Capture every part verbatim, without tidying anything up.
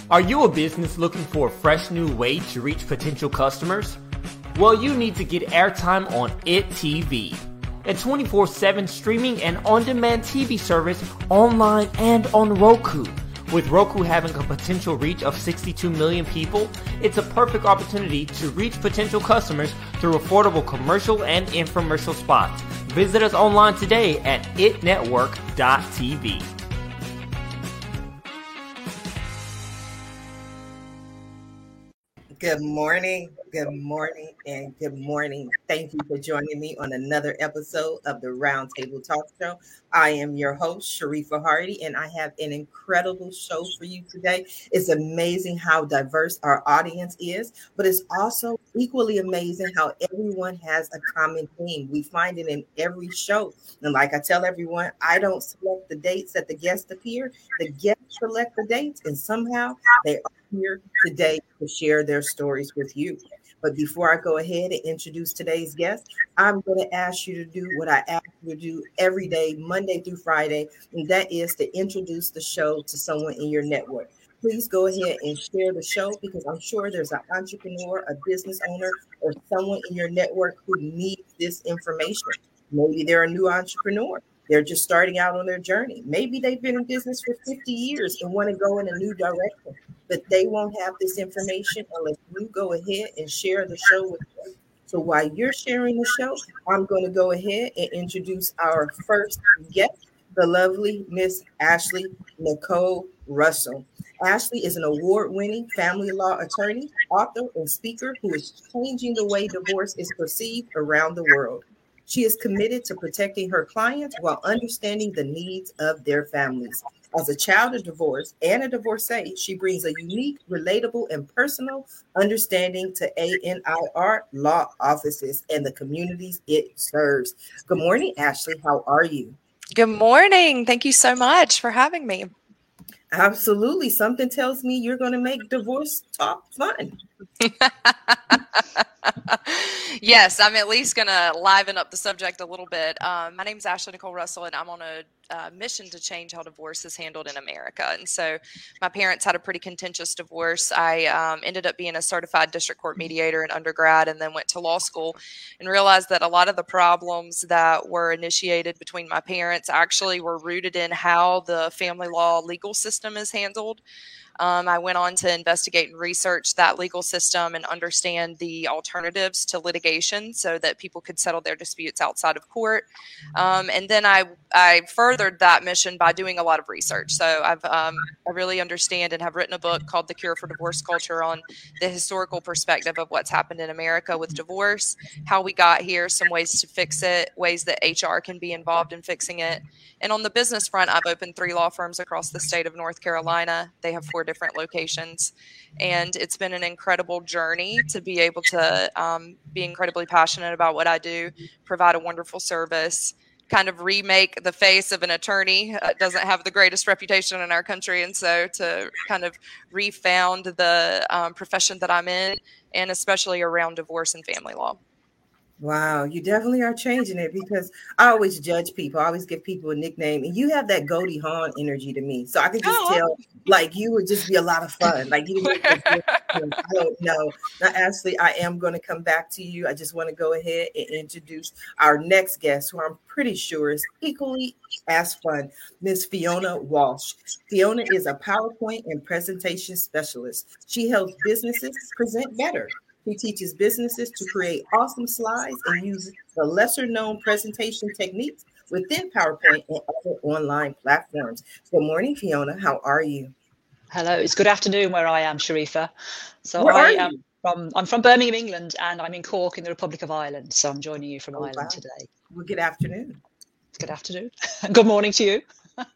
Are you a business looking for a fresh new way to reach potential customers? Well, you need to get airtime on It T V, a twenty-four seven streaming and on-demand T V service online and on Roku. With Roku having a potential reach of sixty-two million people, it's a perfect opportunity to reach potential customers through affordable commercial and infomercial spots. Visit us online today at it network dot t v. Good morning, good morning, and good morning. Thank you for joining me on another episode of the Roundtable Talk Show. I am your host, Sharifa Hardy, and I have an incredible show for you today. It's amazing how diverse our audience is, but it's also equally amazing how everyone has a common theme. We find it in every show. And like I tell everyone, I don't select the dates that the guests appear. The guests select the dates, and somehow they are here today to share their stories with you. But before I go ahead and introduce today's guest, I'm going to ask you to do what I ask you to do every day, Monday through Friday, and that is to introduce the show to someone in your network. Please go ahead and share the show because I'm sure there's an entrepreneur, a business owner, or someone in your network who needs this information. Maybe they're a new entrepreneur. They're just starting out on their journey. Maybe they've been in business for fifty years and want to go in a new direction, but they won't have this information unless you go ahead and share the show with them. So while you're sharing the show, I'm going to go ahead and introduce our first guest, the lovely Miss Ashley Nicole Russell. Ashley is an award-winning family law attorney, author, and speaker who is changing the way divorce is perceived around the world. She is committed to protecting her clients while understanding the needs of their families. As a child of divorce and a divorcee, she brings a unique, relatable, and personal understanding to A N I R law offices and the communities it serves. Good morning, Ashley. How are you? Good morning. Thank you so much for having me. Absolutely. Something tells me you're going to make divorce talk fun. Yes, I'm at least going to liven up the subject a little bit. Um, my name is Ashley Nicole Russell, and I'm on a uh, mission to change how divorce is handled in America. And so my parents had a pretty contentious divorce. I um, ended up being a certified district court mediator in undergrad and then went to law school and realized that a lot of the problems that were initiated between my parents actually were rooted in how the family law legal system is handled. Um, I went on to investigate and research that legal system and understand the alternatives to litigation so that people could settle their disputes outside of court. Um, and then I, I furthered that mission by doing a lot of research. So I've um, I really understand and have written a book called The Cure for Divorce Culture on the historical perspective of what's happened in America with divorce, how we got here, some ways to fix it, ways that H R can be involved in fixing it. And on the business front, I've opened three law firms across the state of North Carolina. They have four different locations. And it's been an incredible journey to be able to um, be incredibly passionate about what I do, provide a wonderful service, kind of remake the face of an attorney. Uh, doesn't have the greatest reputation in our country. And so to kind of refound the um, profession that I'm in, and especially around divorce and family law. Wow, you definitely are changing it because I always judge people. I always give people a nickname, and you have that Goldie Hawn energy to me. So I could just oh. tell, like, you would just be a lot of fun. Like, you make it, I don't know. Now, Ashley, I am going to come back to you. I just want to go ahead and introduce our next guest, who I'm pretty sure is equally as fun, Miss Fiona Walsh. Fiona is a PowerPoint and presentation specialist. She helps businesses present better. He teaches businesses to create awesome slides and use the lesser known presentation techniques within PowerPoint and other online platforms. Good morning, Fiona. How are you? Hello, it's good afternoon where I am, Sharifa. So where I am from I'm from Birmingham, England, and I'm in Cork in the Republic of Ireland. So I'm joining you from oh, Ireland wow. today. Well, good afternoon. Good afternoon. Good morning to you.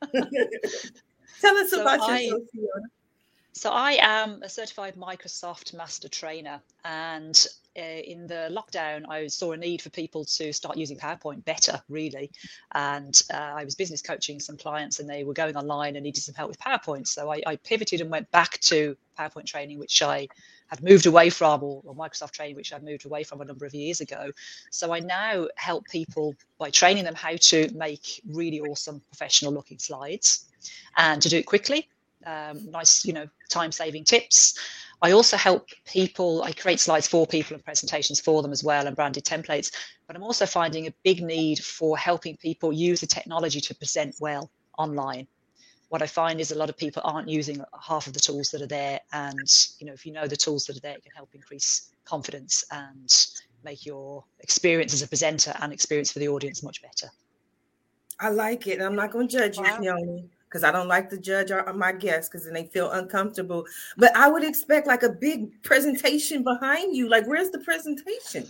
Tell us so about I, yourself, Fiona. So I am a certified Microsoft master trainer, and uh, in the lockdown, I saw a need for people to start using PowerPoint better, really. And uh, I was business coaching some clients, and they were going online and needed some help with PowerPoint. So I, I pivoted and went back to PowerPoint training, which I had moved away from, or, or Microsoft training, which I'd moved away from a number of years ago. So I now help people by training them how to make really awesome professional looking slides and to do it quickly. um, nice, you know, time-saving tips. I also help people, I create slides for people and presentations for them as well, and branded templates. But I'm also finding a big need for helping people use the technology to present well online. What I find is a lot of people aren't using half of the tools that are there. And, you know, if you know the tools that are there, it can help increase confidence and make your experience as a presenter and experience for the audience much better. I like it. I'm not going to judge you, Wow. Fiona, because I don't like to judge our, my guests because then they feel uncomfortable. But I would expect like a big presentation behind you. Like, where's the presentation?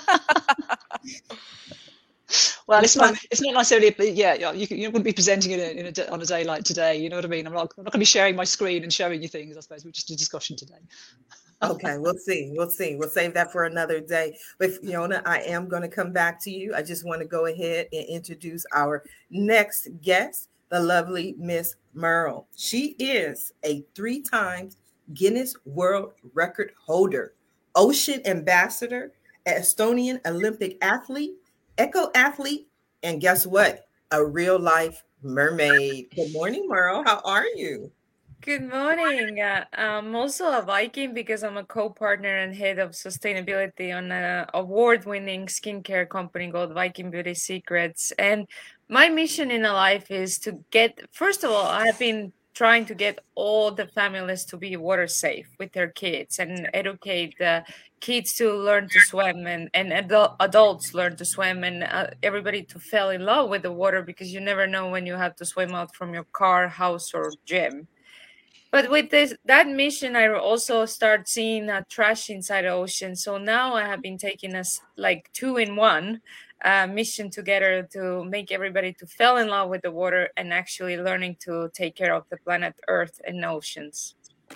Well, it's not. It's not necessarily. Yeah, you, you wouldn't be presenting it in a, on a day like today. You know what I mean? I'm not. I'm not going to be sharing my screen and showing you things. I suppose we're just a discussion today. Okay, we'll see. We'll see. We'll save that for another day. But Fiona, I am going to come back to you. I just want to go ahead and introduce our next guest, the lovely Miss Merle. She is a three times Guinness World Record holder, ocean ambassador, Estonian Olympic athlete, eco athlete, and guess what? A real life mermaid. Good morning, Merle. How are you? Good morning. Uh, I'm also a Viking because I'm a co-partner and head of sustainability on an award-winning skincare company called Viking Beauty Secrets. And my mission in life is to get, first of all, I've been trying to get all the families to be water safe with their kids and educate the kids to learn to swim and, and adult, adults learn to swim and uh, everybody to fall in love with the water because you never know when you have to swim out from your car, house, or gym. But with this that mission, I also start seeing uh, trash inside the ocean. So now I have been taking us like two in one uh, mission together to make everybody to fall in love with the water and actually learning to take care of the planet Earth and oceans.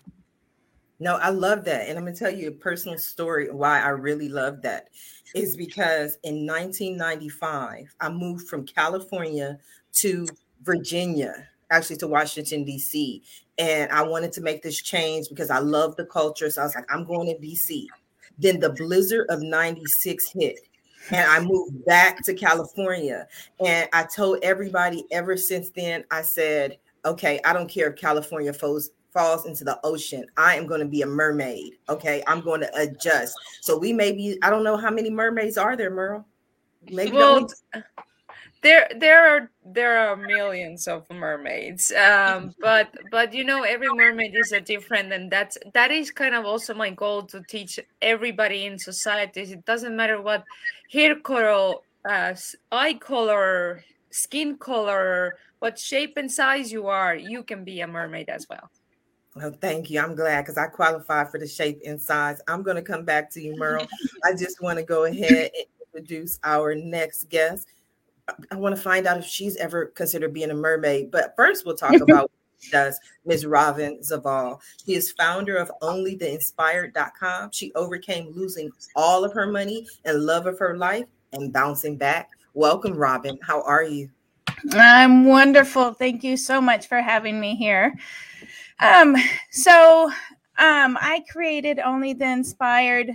No, I love that. And I'm going to tell you a personal story why I really love that is because in nineteen ninety-five, I moved from California to Virginia, actually to Washington, D C. And I wanted to make this change because I love the culture. So I was like, I'm going to D C. Then the blizzard of ninety-six hit. And I moved back to California. And I told everybody ever since then, I said, okay, I don't care if California falls, falls into the ocean. I am going to be a mermaid. Okay, I'm going to adjust. So we may be, I don't know how many mermaids are there, Merle? Maybe well, there there are there are millions of mermaids. Um, but but you know, every mermaid is a different, and that's that is kind of also my goal to teach everybody in society. It doesn't matter what hair color, uh, eye color, skin color, what shape and size you are, you can be a mermaid as well. Well, thank you. I'm glad because I qualify for the shape and size. I'm going to come back to you, Merle. I just want to go ahead and introduce our next guest. I want to find out if she's ever considered being a mermaid. But first, we'll talk about what she does, Miz Robin Zaval. She is founder of only the inspired dot com. She overcame losing all of her money and love of her life and bouncing back. Welcome, Robin. How are you? I'm wonderful. Thank you so much for having me here. Um, so um, I created Only the Inspired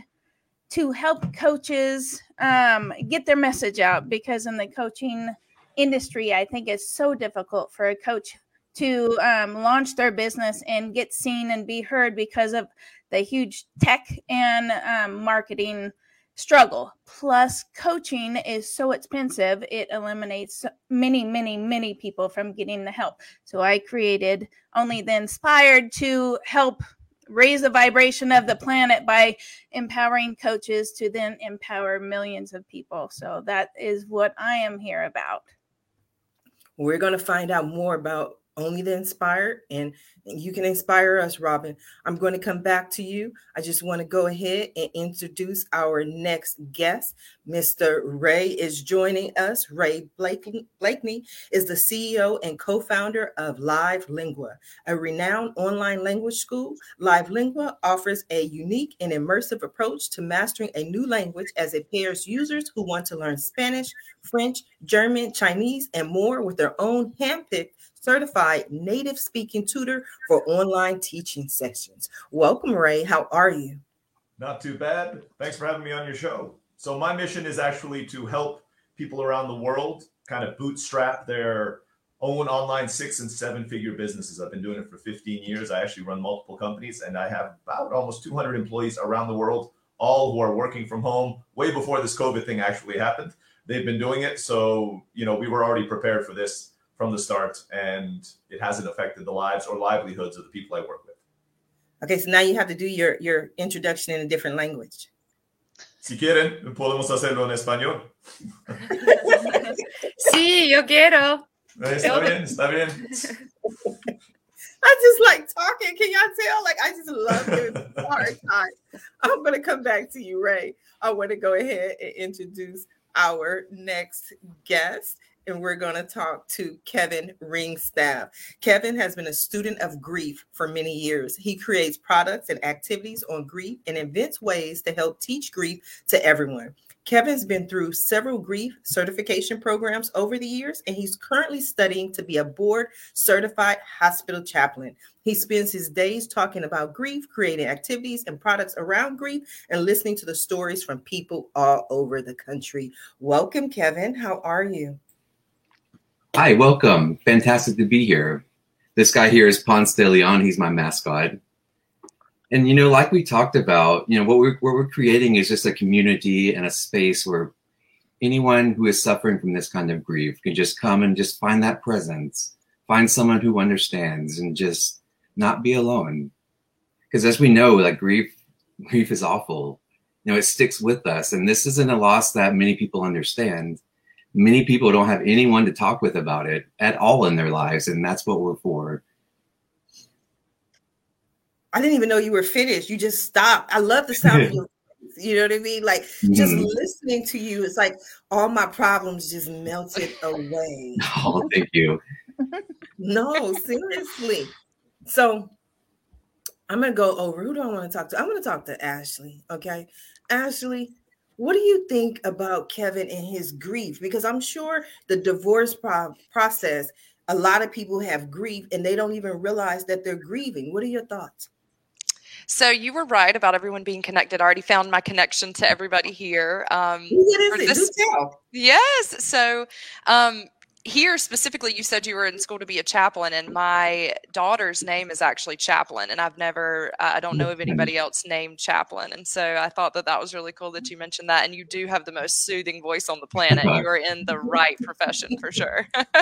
to help coaches um, get their message out, because in the coaching industry, I think it's so difficult for a coach to um, launch their business and get seen and be heard because of the huge tech and um, marketing struggle. Plus, coaching is so expensive, it eliminates many, many, many people from getting the help. So I created Only the Inspired to help raise the vibration of the planet by empowering coaches to then empower millions of people. So that is what I am here about. We're going to find out more about Only the Inspired, and you can inspire us, Robin. I'm going to come back to you. I just want to go ahead and introduce our next guest. Mister Ray is joining us. Ray Blakeney, Blakeney is the C E O and co-founder of Live Lingua, a renowned online language school. Live Lingua offers a unique and immersive approach to mastering a new language as it pairs users who want to learn Spanish, French, German, Chinese, and more with their own handpicked certified native speaking tutor for online teaching sessions. Welcome, Ray. How are you? Not too bad. Thanks for having me on your show. So my mission is actually to help people around the world kind of bootstrap their own online six and seven figure businesses. I've been doing it for fifteen years. I actually run multiple companies, and I have about almost two hundred employees around the world, all who are working from home way before this COVID thing actually happened. They've been doing it. So, you know, we were already prepared for this from the start, and it hasn't affected the lives or livelihoods of the people I work with. Okay, so now you have to do your, your introduction in a different language. Si quieren, podemos hacerlo en español. Sí, yo quiero. Está bien, está bien. I just like talking. Can y'all tell? Like, I just love giving people a hard time. I'm going to come back to you, Ray. I want to go ahead and introduce our next guest, and we're going to talk to Kevin Ringstaff. Kevin has been a student of grief for many years. He creates products and activities on grief and invents ways to help teach grief to everyone. Kevin's been through several grief certification programs over the years, and he's currently studying to be a board certified hospital chaplain. He spends his days talking about grief, creating activities and products around grief, and listening to the stories from people all over the country. Welcome, Kevin. How are you? Hi, welcome. Fantastic to be here. This guy here is Ponce de Leon. He's my mascot. And, you know, like we talked about, you know, what we're, what we're creating is just a community and a space where anyone who is suffering from this kind of grief can just come and just find that presence, find someone who understands, and just not be alone. Because as we know, like grief, grief is awful. You know, it sticks with us. And this isn't a loss that many people understand. Many people don't have anyone to talk with about it at all in their lives. And that's what we're for. I didn't even know you were finished. You just stopped. I love the sound of your voice. You know what I mean? Like, mm-hmm. just listening to you, it's like all my problems just melted away. Oh, thank you. No, seriously. So I'm going to go over. Who do I want to talk to? I'm going to talk to Ashley. Okay. Ashley, what do you think about Kevin and his grief? Because I'm sure the divorce pro- process, a lot of people have grief and they don't even realize that they're grieving. What are your thoughts? So you were right about everyone being connected. I already found my connection to everybody here. Um, what is it? This, Do tell. Yes. So um, here specifically, you said you were in school to be a chaplain, and my daughter's name is actually Chaplain, and I've never, uh, I don't know of anybody else named Chaplain. And so I thought that that was really cool that you mentioned that. And you do have the most soothing voice on the planet. You are in the right profession for sure.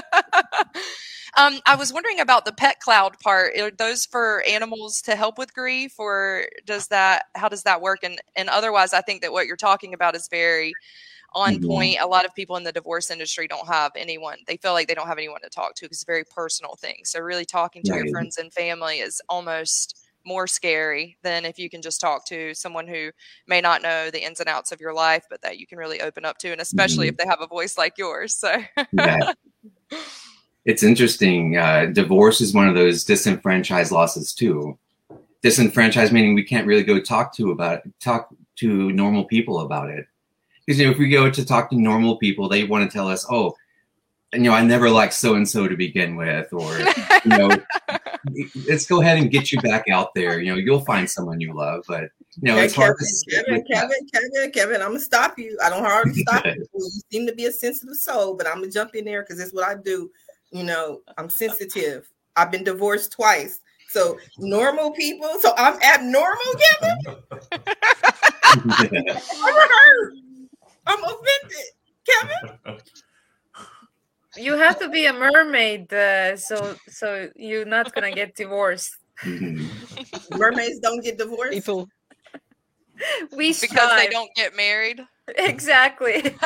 Um, I was wondering about the pet cloud part. Are those for animals to help with grief, or does that, how does that work? And, and otherwise, I think that what you're talking about is very on point. A lot of people in the divorce industry don't have anyone. They feel like they don't have anyone to talk to because it's a very personal thing. So really talking to right. your friends and family is almost more scary than if you can just talk to someone who may not know the ins and outs of your life, but that you can really open up to, and especially mm-hmm. if they have a voice like yours. So yeah. It's interesting. Uh, divorce is one of those disenfranchised losses too. Disenfranchised meaning we can't really go talk to about it, talk to normal people about it. Because you know, if we go to talk to normal people, they want to tell us, "Oh, you know, I never liked so and so to begin with," or you know, let's go ahead and get you back out there. You know, you'll find someone you love, but you know, hey, it's Kevin, hard to Kevin, Kevin, Kevin, Kevin, Kevin, I'm gonna stop you. I don't hardly stop you. You seem to be a sensitive soul, but I'm gonna jump in there because it's what I do. You know, I'm sensitive. I've been divorced twice. So normal people. So I'm abnormal, Kevin. I'm hurt. I'm offended, Kevin. You have to be a mermaid, uh, so so you're not gonna get divorced. Mermaids don't get divorced. People, we because strive. They don't get married. Exactly.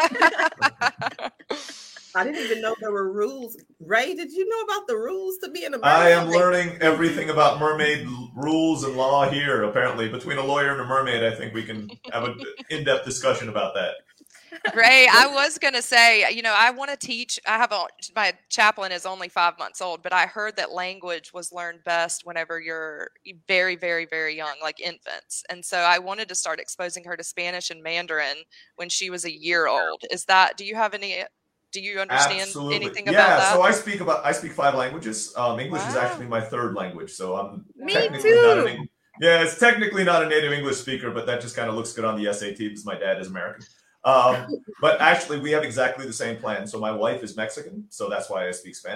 I didn't even know there were rules. Ray, did you know about the rules to be in a mermaid? I am learning everything about mermaid rules and law here. Apparently, between a lawyer and a mermaid, I think we can have an in-depth discussion about that. Ray, I was going to say, you know, I want to teach. I have a, my chaplain is only five months old, but I heard that language was learned best whenever you're very, very, very young, like infants. And so I wanted to start exposing her to Spanish and Mandarin when she was a year old. Is that, do you have any, do you understand Absolutely. anything yeah, about that? Yeah, so I speak about, I speak five languages. Um, English wow. is actually my third language. So I'm Me technically too. not an English. Yeah, it's technically not a native English speaker, but that just kind of looks good on the S A T because my dad is American. Um, but actually, we have exactly the same plan. So my wife is Mexican, so that's why I speak Spanish,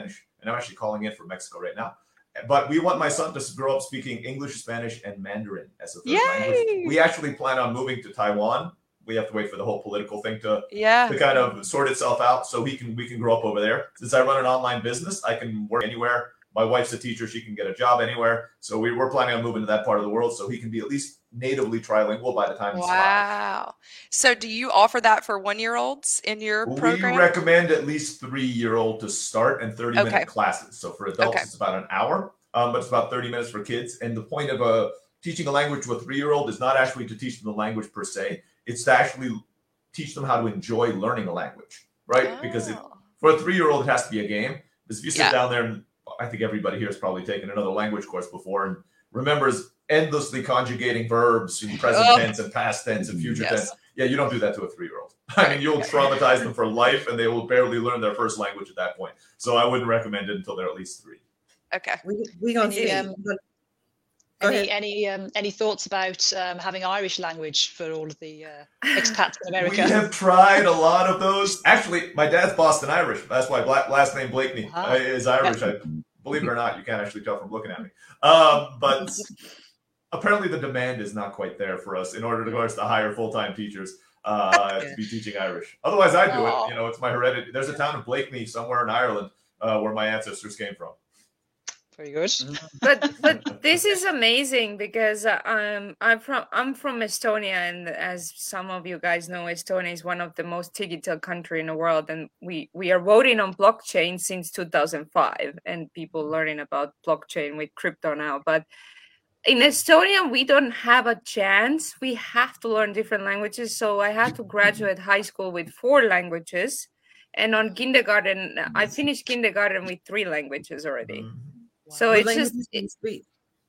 and I'm actually calling in from Mexico right now. But we want my son to grow up speaking English, Spanish, and Mandarin as a third Yay! language. We actually plan on moving to Taiwan. We have to wait for the whole political thing to, Yeah. to kind of sort itself out so he can we can grow up over there. Since I run an online business, I can work anywhere. My wife's a teacher. She can get a job anywhere. So we, we're planning on moving to that part of the world so he can be at least natively trilingual by the time he's five. Wow. So do you offer that for one-year-olds in your We program? recommend at least three-year-old to start and thirty-minute Okay. classes. So for adults, Okay. it's about an hour, um, but it's about thirty minutes for kids. And the point of uh, teaching a language to a three-year-old is not actually to teach them the language per se. It's to actually teach them how to enjoy learning a language, right? Oh. Because it, for a three-year-old, it has to be a game. Because if you sit Yeah. down there and I think everybody here has probably taken another language course before and remembers endlessly conjugating verbs in present Oh. tense and past tense and future Yes. tense. Yeah, you don't do that to a three-year-old. I mean, you'll traumatize them for life and they will barely learn their first language at that point. So I wouldn't recommend it until they're at least three. Okay. We we gonna Any, see. um, Go ahead. Any any um, any thoughts about um, having Irish language for all of the uh, expats in America? We have tried a lot of those. Actually, my dad's Boston Irish. That's why black, last name Blakeney Wow. uh, is Irish. I, believe it or not, you can't actually tell from looking at me. Um, but apparently the demand is not quite there for us in order to, of course, to hire full-time teachers uh, to be teaching Irish. Otherwise, I do Aw. it. You know, it's my heredity. There's a town of Blakeney somewhere in Ireland uh, where my ancestors came from. Very good. but but this is amazing because uh, um I'm from I'm from Estonia, and as some of you guys know, Estonia is one of the most digital country in the world, and we we are voting on blockchain since two thousand five, and people learning about blockchain with crypto now. But in Estonia, we don't have a chance. We have to learn different languages. So I had to graduate high school with four languages, and on kindergarten, I finished kindergarten with three languages already. So What it's languages just do you speak?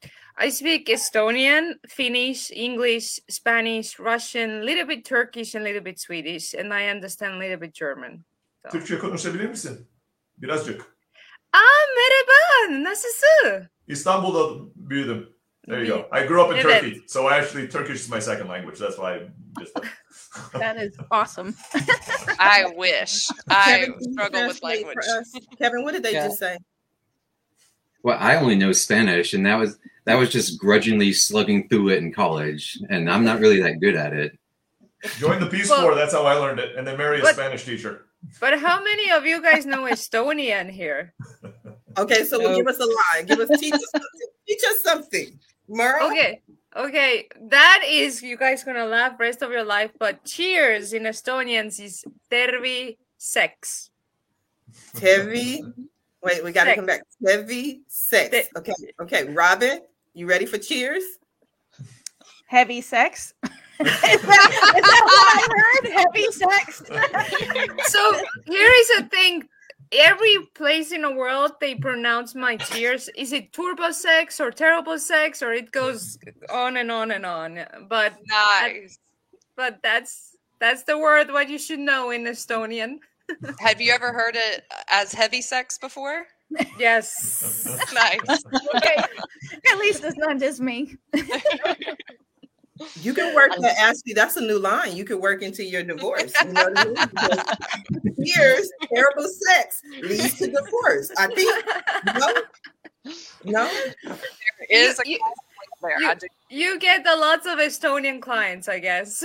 I speak Estonian, Finnish, English, Spanish, Russian, little bit Turkish, and little bit Swedish, and I understand a little bit German. So. Türkçe konuşabilir misin? Birazcık. Ah, merhaba, nasılsın? İstanbul'da büyüdüm. There you go. I grew up in Evet. Turkey, so I actually Turkish is my second language. That's why I just. That is awesome. I wish. I Kevin, can you struggle with translate language. for us? Kevin, what did they Yeah. just say? Well, I only know Spanish, and that was that was just grudgingly slugging through it in college, and I'm not really that good at it. Join the Peace Well- Corps. That's how I learned it, and then marry a But- Spanish teacher. But how many of you guys know Estonian here? Okay, so well, No. give us a line. Give us teach us something. Teach us something. Merle? Okay, okay, that is you guys gonna laugh rest of your life. But cheers in Estonians is tervi sex. Tevi. Wait, we got to Sex. come back. Tevi sex. Se- Okay, okay. Robin, you ready for cheers? Heavy sex. is, that, is that what I heard? Heavy sex. So here is the thing. Every place in the world they pronounce my cheers. Is it turbo sex or terrible sex, or it goes on and on and on. But Nice. but that's that's the word what you should know in Estonian. Have you ever heard it as heavy sex before? Yes. Nice. Okay. At least it's not just me. You can work that. Ashley, that's a new line. You could work into your divorce. You know what I mean? Because Here's terrible sex leads to divorce. I think. No, no. There is a You- conflict there. you- I do. You get a lots of Estonian clients, I guess.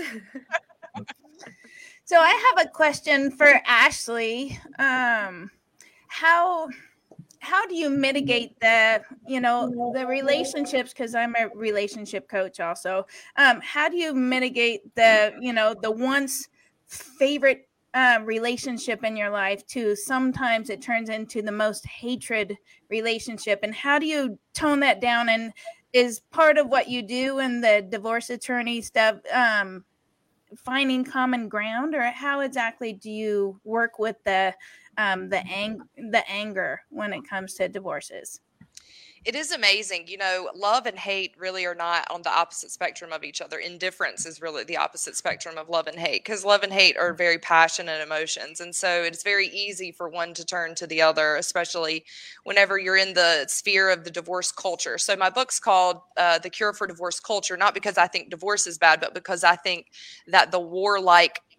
So I have a question for Ashley. Um, how how do you mitigate the you know the relationships? Because I'm a relationship coach also. Um, how do you mitigate the you know the once favorite uh, relationship in your life to sometimes it turns into the most hatred relationship? And how do you tone that down? And is part of what you do in the divorce attorney stuff um, finding common ground, or how exactly do you work with the um, the ang- the anger when it comes to divorces? It is amazing. You know, love and hate really are not on the opposite spectrum of each other. Indifference is really the opposite spectrum of love and hate, because love and hate are very passionate emotions. And so it's very easy for one to turn to the other, especially whenever you're in the sphere of the divorce culture. So my book's called uh, The Cure for Divorce Culture, not because I think divorce is bad, but because I think that the warlike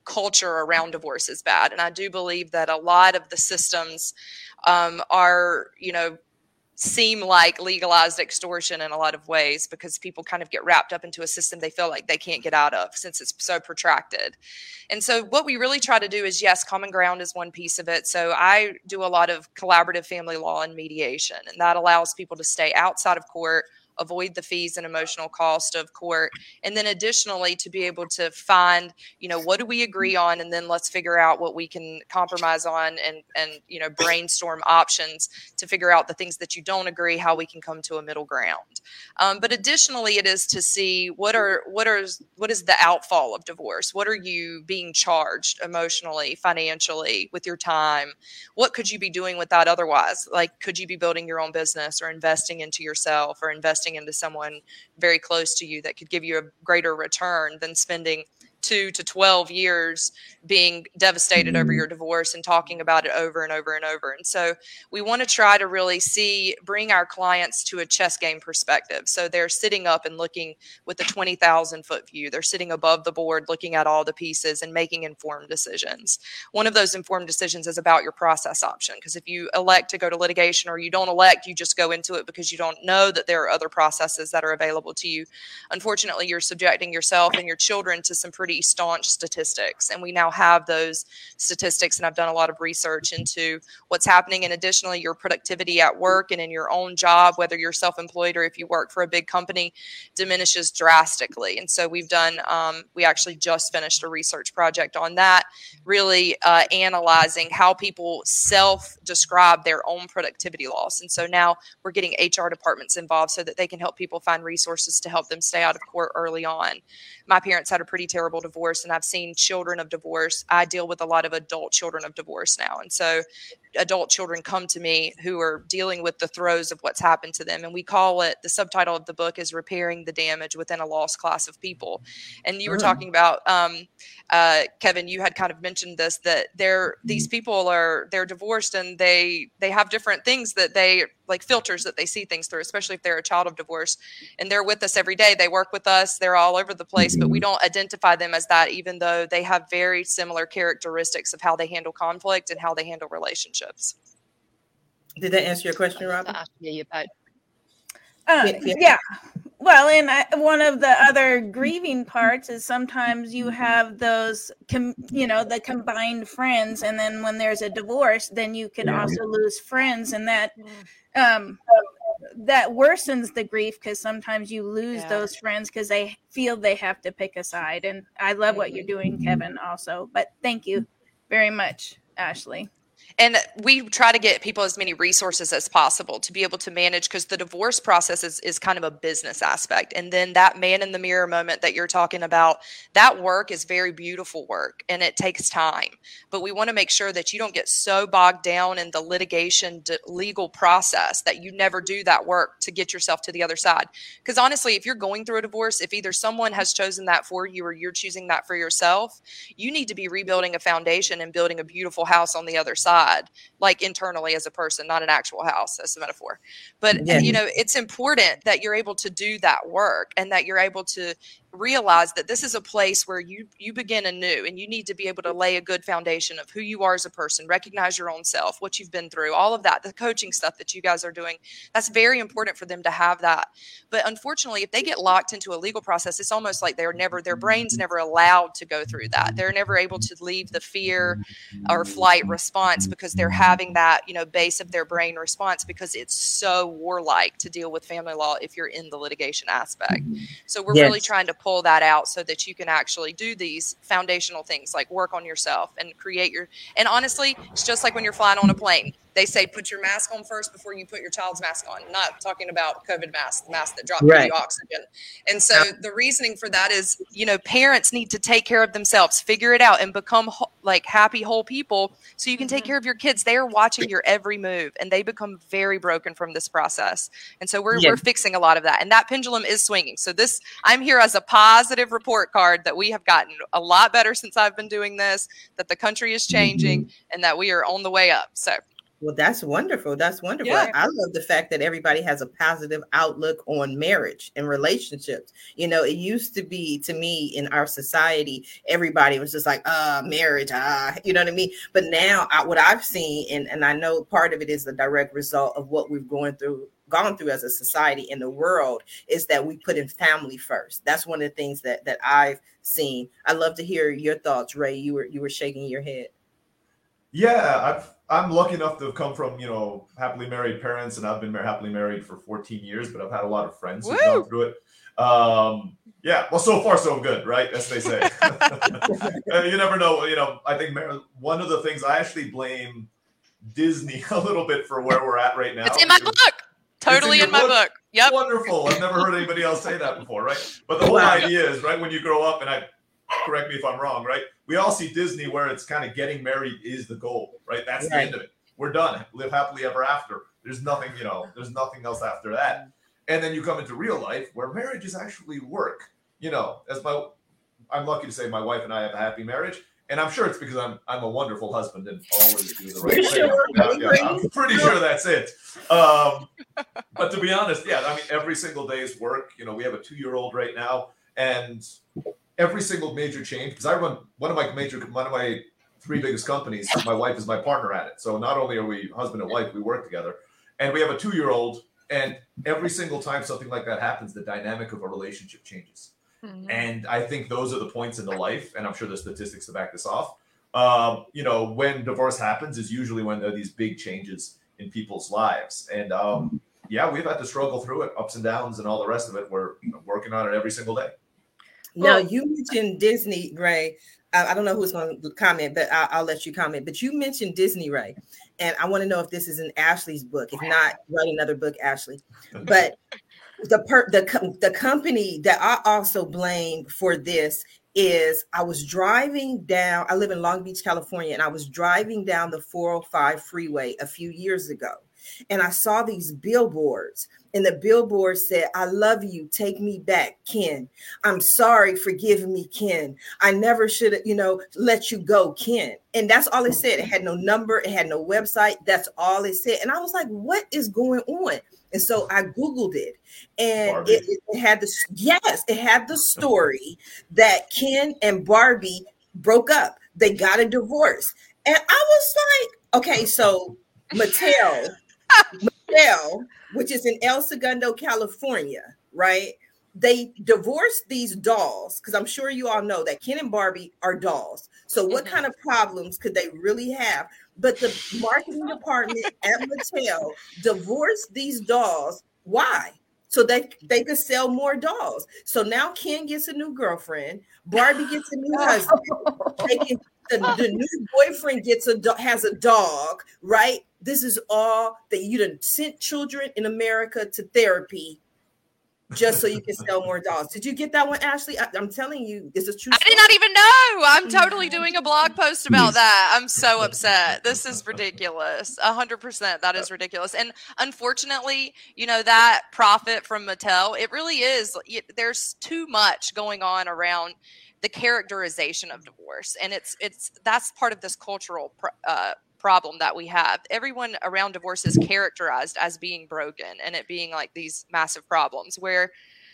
culture around divorce is bad. And I do believe that a lot of the systems um, are, you know, seem like legalized extortion in a lot of ways, because people kind of get wrapped up into a system they feel like they can't get out of since it's so protracted. And so what we really try to do is, yes, common ground is one piece of it. So I do a lot of collaborative family law and mediation, and that allows people to stay outside of court, avoid the fees and emotional cost of court. And then additionally, to be able to find, you know, what do we agree on? And then let's figure out what we can compromise on, and, and, you know, brainstorm options to figure out the things that you don't agree, how we can come to a middle ground. Um, but additionally, it is to see what are, what are, what is the outfall of divorce? What are you being charged emotionally, financially, with your time? What could you be doing with that otherwise? Like, could you be building your own business, or investing into yourself, or investing into someone very close to you that could give you a greater return than spending two to twelve years being devastated over your divorce and talking about it over and over and over. And so we want to try to really see, bring our clients to a chess game perspective. So they're sitting up and looking with a twenty thousand foot view. They're sitting above the board, looking at all the pieces and making informed decisions. One of those informed decisions is about your process option. Because if you elect to go to litigation, or you don't elect, you just go into it because you don't know that there are other processes that are available to you. Unfortunately, you're subjecting yourself and your children to some pretty staunch statistics. And we now have those statistics, and I've done a lot of research into what's happening. And additionally, your productivity at work and in your own job, whether you're self-employed or if you work for a big company, diminishes drastically. And so we've done, um, we actually just finished a research project on that, really uh, analyzing how people self-describe their own productivity loss. And so now we're getting H R departments involved so that they can help people find resources to help them stay out of court early on. My parents had a pretty terrible divorce, and I've seen children of divorce. I deal with a lot of adult children of divorce now. And so adult children come to me who are dealing with the throes of what's happened to them. And we call it, the subtitle of the book is Repairing the Damage Within a Lost Class of People. And you were talking about, um, uh, Kevin, you had kind of mentioned this, that they're, these people are, they're divorced, and they, they have different things that they, like filters that they see things through, especially if they're a child of divorce, and they're with us every day. They work with us. They're all over the place, but we don't identify them as that, even though they have very similar characteristics of how they handle conflict and how they handle relationships. Did that answer your question, Robin? Yeah, about Uh, Yeah. yeah. Well, and I, one of the other grieving parts is sometimes you have those, com, you know, the combined friends, and then when there's a divorce, then you could Yeah. also lose friends, and that um, that worsens the grief, because sometimes you lose Yeah. those friends because they feel they have to pick a side. And I love what you're doing, Kevin, also. But thank you very much, Ashley. And we try to get people as many resources as possible to be able to manage, because the divorce process is, is kind of a business aspect. And then that man in the mirror moment that you're talking about, that work is very beautiful work, and it takes time. But we want to make sure that you don't get so bogged down in the litigation d- legal process that you never do that work to get yourself to the other side. Because honestly, if you're going through a divorce, if either someone has chosen that for you or you're choosing that for yourself, you need to be rebuilding a foundation and building a beautiful house on the other side. Like internally as a person, not an actual house, as a metaphor. But, Yeah. you know, it's important that you're able to do that work, and that you're able to realize that this is a place where you you begin anew, and you need to be able to lay a good foundation of who you are as a person, recognize your own self, what you've been through, all of that, the coaching stuff that you guys are doing. That's very important for them to have that. But unfortunately, if they get locked into a legal process, it's almost like they're never, their brain's never allowed to go through that. They're never able to leave the fear or flight response, because they're having that, you know, base of their brain response, because it's so warlike to deal with family law if you're in the litigation aspect. So we're Yes. really trying to pull that out so that you can actually do these foundational things, like work on yourself and create your, and honestly, it's just like when you're flying on a plane. They say put your mask on first before you put your child's mask on. Not talking about COVID mask, the mask that drop Right. you oxygen. And so the reasoning for that is, you know, parents need to take care of themselves, figure it out, and become ho- like happy, whole people, so you can take care of your kids. They are watching your every move, and they become very broken from this process. And so we're, Yes. we're fixing a lot of that. And that pendulum is swinging. So this, I'm here as a positive report card that we have gotten a lot better since I've been doing this, that the country is changing, and that we are on the way up. So Well, that's wonderful. That's wonderful. Yeah. I love the fact that everybody has a positive outlook on marriage and relationships. You know, it used to be, to me, in our society, everybody was just like, uh, marriage, ah, you know what I mean? But now I, what I've seen, and, and I know part of it is the direct result of what we've gone through, gone through as a society in the world, is that we put in family first. That's one of the things that that I've seen. I'd love to hear your thoughts, Ray. You were you were shaking your head. Yeah, I've, I'm lucky enough to have come from, you know, happily married parents, and I've been happily married for fourteen years, but I've had a lot of friends who've Woo! gone through it. Um, yeah, well, so far so good, right? As they say. You never know. You know, I think one of the things I actually blame Disney a little bit for where we're at right now. It's in my book. Totally in, in my book. book. Yep. Wonderful. I've never heard anybody else say that before, right? But the whole Wow. idea is, right, when you grow up, and I correct me if I'm wrong, right? We all see Disney where it's kind of getting married is the goal, right? That's the Right. end of it. We're done. Live happily ever after. There's nothing, you know, there's nothing else after that. And then you come into real life where marriage is actually work. You know, as my, I'm lucky to say my wife and I have a happy marriage. And I'm sure it's because I'm I'm a wonderful husband and always do the right thing. Sure. Yeah, yeah, I'm pretty sure that's it. Um, but to be honest, yeah, I mean, every single day's work. You know, we have a two-year-old right now, and every single major change, because I run one of my major, one of my three biggest companies. My wife is my partner at it. So not only are we husband and wife, we work together, and we have a two-year-old. And every single time something like that happens, the dynamic of a relationship changes. Mm-hmm. And I think those are the points in the life, and I'm sure the statistics to back this off. Um, you know, when divorce happens is usually when there are these big changes in people's lives. And um, yeah, we've had to struggle through it, ups and downs and all the rest of it. We're you know, working on it every single day. Now, you mentioned Disney, Ray. I, I don't know who's going to comment, but I'll, I'll let you comment. But you mentioned Disney, Ray. And I want to know if this is in Ashley's book. If not, write another book, Ashley. But the per, the the company that I also blame for this is I was driving down. I live in Long Beach, California, and I was driving down the four oh five freeway a few years ago, and I saw these billboards. And the billboard said, "I love you. Take me back, Ken. I'm sorry. Forgive me, Ken. I never should have, you know, let you go, Ken." And that's all it said. It had no number. It had no website. That's all it said. And I was like, what is going on? And so I Googled it, and it, it had the, yes, it had the story that Ken and Barbie broke up. They got a divorce. And I was like, okay, so Mattel, Mattel, which is in El Segundo, California, right? They divorced these dolls, because I'm sure you all know that Ken and Barbie are dolls. So what kind of problems could they really have? But the marketing department at Mattel divorced these dolls. Why? So they, they could sell more dolls. So now Ken gets a new girlfriend. Barbie gets a new husband. They can, the, the new boyfriend gets a has a dog, right? This is all that you done sent children in America to therapy just so you can sell more dolls. Did you get that one, Ashley? I, I'm telling you, it's a true I story. did not even know. I'm totally doing a blog post about that. I'm so upset. This is ridiculous. A hundred percent. That is ridiculous. And unfortunately, you know, that profit from Mattel, it really is. There's too much going on around the characterization of divorce. And it's, it's, that's part of this cultural uh, problem that we have. Everyone around divorce is characterized as being broken and it being like these massive problems where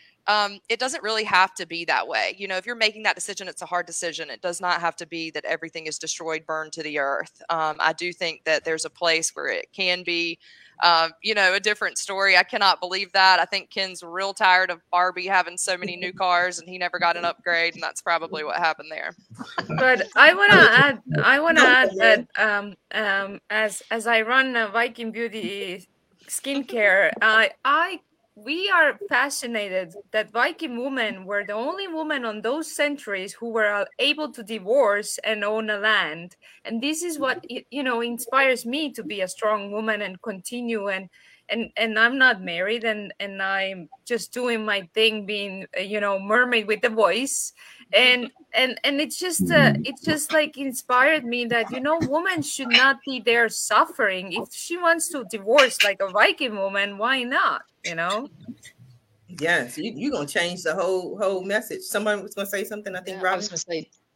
um, it doesn't really have to be that way. You know, if you're making that decision, it's a hard decision. It does not have to be that everything is destroyed, burned to the earth. Um, I do think that there's a place where it can be, um, you know, a different story. I cannot believe that. I think Ken's real tired of Barbie having so many new cars and he never got an upgrade. And that's probably what happened there. But I want to add, I want to add that um, um, as, as I run a Viking Beauty skincare, I, I, we are fascinated that Viking women were the only women on those centuries who were able to divorce and own a land. And this is what, you know, inspires me to be a strong woman and continue. And and and I'm not married and, and I'm just doing my thing, being, you know, mermaid with the voice. And and and it's just uh, it's just like inspired me that, you know, women should not be there suffering. If she wants to divorce like a Viking woman, why not? You know? Yes, you, you're gonna change the whole whole message. Somebody was gonna say something, I think. Yeah, I was going to say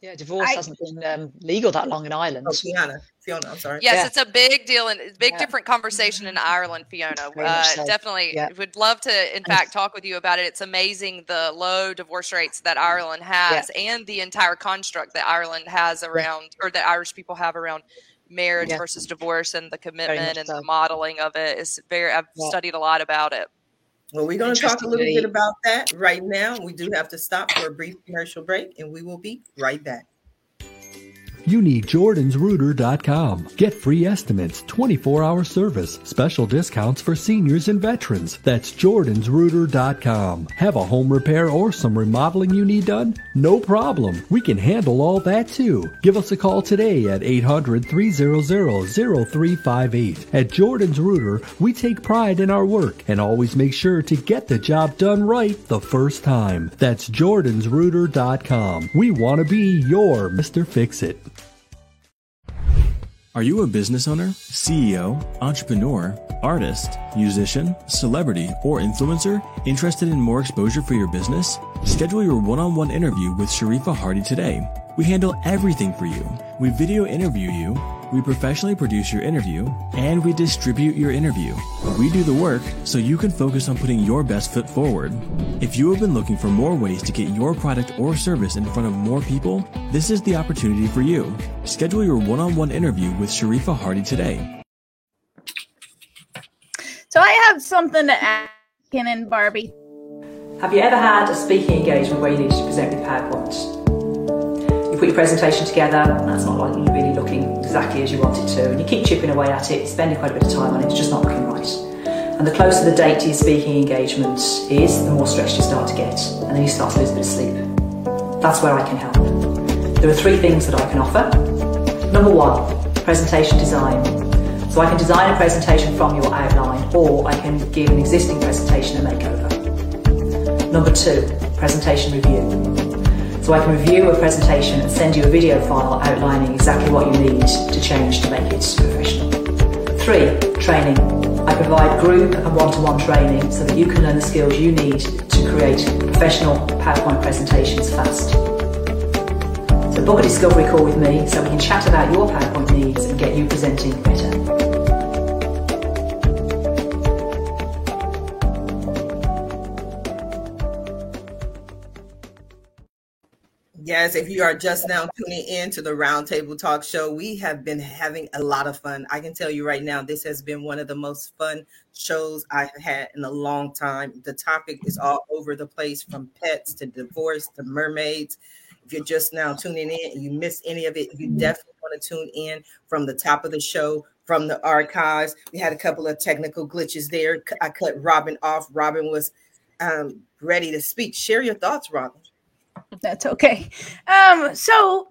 Yeah, divorce I- hasn't been um, legal that long in Ireland. Oh, Fiona, Fiona, I'm sorry. Yes, Yeah. it's a big deal and it's a big Yeah. different conversation in Ireland, Fiona. Very Uh, much so. definitely Yeah. would love to, in fact, talk with you about it. It's amazing the low divorce rates that Ireland has and the entire construct that Ireland has around, or that Irish people have around marriage Yeah. versus divorce, and the commitment and so. the modeling of it is very, I've Yeah. studied a lot about it. Well, we're going to talk a little Interestingly- bit about that right now. We do have to stop for a brief commercial break, and we will be right back. You need Jordans Rooter dot com. Get free estimates, twenty-four hour service, special discounts for seniors and veterans. That's Jordans Rooter dot com. Have a home repair or some remodeling you need done? No problem. We can handle all that too. Give us a call today at eight hundred, three hundred, zero three five eight. At Jordans Rooter, we take pride in our work and always make sure to get the job done right the first time. That's Jordans Rooter dot com. We want to be your Mister Fix-It. Are you a business owner, C E O, entrepreneur, artist, musician, celebrity, or influencer interested in more exposure for your business? Schedule your one-on-one interview with Sharifa Hardy today. We handle everything for you. We video interview you, we professionally produce your interview, and we distribute your interview. We do the work so you can focus on putting your best foot forward. If you have been looking for more ways to get your product or service in front of more people, this is the opportunity for you. Schedule your one-on-one interview with Sharifa Hardy today. So I have something to ask Ken and Barbie. Have you ever had a speaking engagement where you needed to present with PowerPoint? You put your presentation together, and that's not like you're really looking exactly as you want it to, and you keep chipping away at it, spending quite a bit of time on it, it's just not looking right. And the closer the date to your speaking engagement is, the more stressed you start to get, and then you start to lose a bit of sleep. That's where I can help. There are three things that I can offer. Number one, presentation design. So I can design a presentation from your outline, or I can give an existing presentation a makeover. Number two, presentation review. So I can review a presentation and send you a video file outlining exactly what you need to change to make it professional. Three, training. I provide group and one-to-one training so that you can learn the skills you need to create professional PowerPoint presentations fast. So book a discovery call with me so we can chat about your PowerPoint needs and get you presenting better. Yes, if you are just now tuning in to the Roundtable Talk Show, we have been having a lot of fun. I can tell you right now, this has been one of the most fun shows I've had in a long time. The topic is all over the place, from pets to divorce to mermaids. If you're just now tuning in and you miss any of it, you definitely want to tune in from the top of the show, from the archives. We had a couple of technical glitches there. I cut Robin off. Robin was um, ready to speak. Share your thoughts, Robin. That's okay. Um, so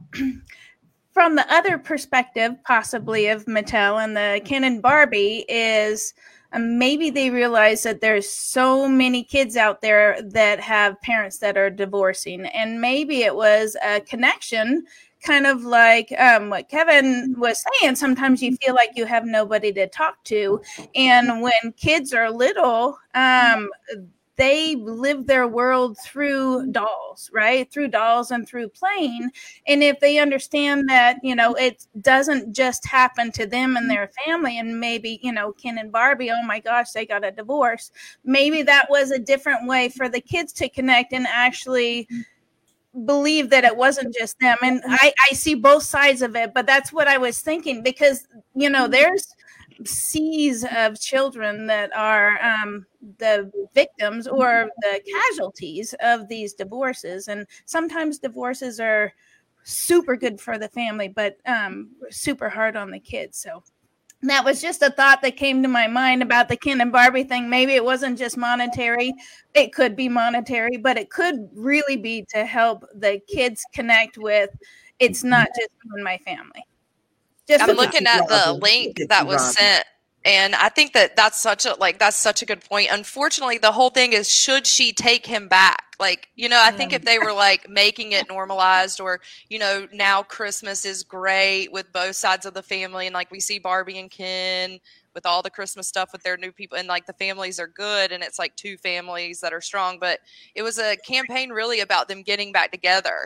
from the other perspective, possibly of Mattel and the Ken and Barbie, is um, maybe they realize that there's so many kids out there that have parents that are divorcing, and maybe it was a connection, kind of like um, what Kevin was saying. Sometimes you feel like you have nobody to talk to, and when kids are little, um, they live their world through dolls, right? Through dolls and through playing. And if they understand that, you know, it doesn't just happen to them and their family, and maybe, you know, Ken and Barbie, oh my gosh, they got a divorce. Maybe that was a different way for the kids to connect and actually believe that it wasn't just them. And I, I see both sides of it, but that's what I was thinking, because, you know, there's seas of children that are um, the victims or the casualties of these divorces. And sometimes divorces are super good for the family, but um, super hard on the kids. So that was just a thought that came to my mind about the Ken and Barbie thing. Maybe it wasn't just monetary. It could be monetary, but it could really be to help the kids connect with, it's not just me and my family. Just I'm looking at the link that was sent, and I think that that's such a like that's such a good point. Unfortunately, the whole thing is, should she take him back? Like, you know, I think if they were like making it normalized, or, you know, now Christmas is great with both sides of the family, and like we see Barbie and Ken with all the Christmas stuff with their new people, and like the families are good, and it's like two families that are strong. But it was a campaign really about them getting back together. And I think that that's such a like that's such a good point. Unfortunately, the whole thing is, should she take him back? Like, you know, I think if they were like making it normalized, or, you know, now Christmas is great with both sides of the family, and like we see Barbie and Ken with all the Christmas stuff with their new people, and like the families are good, and it's like two families that are strong. But it was a campaign really about them getting back together.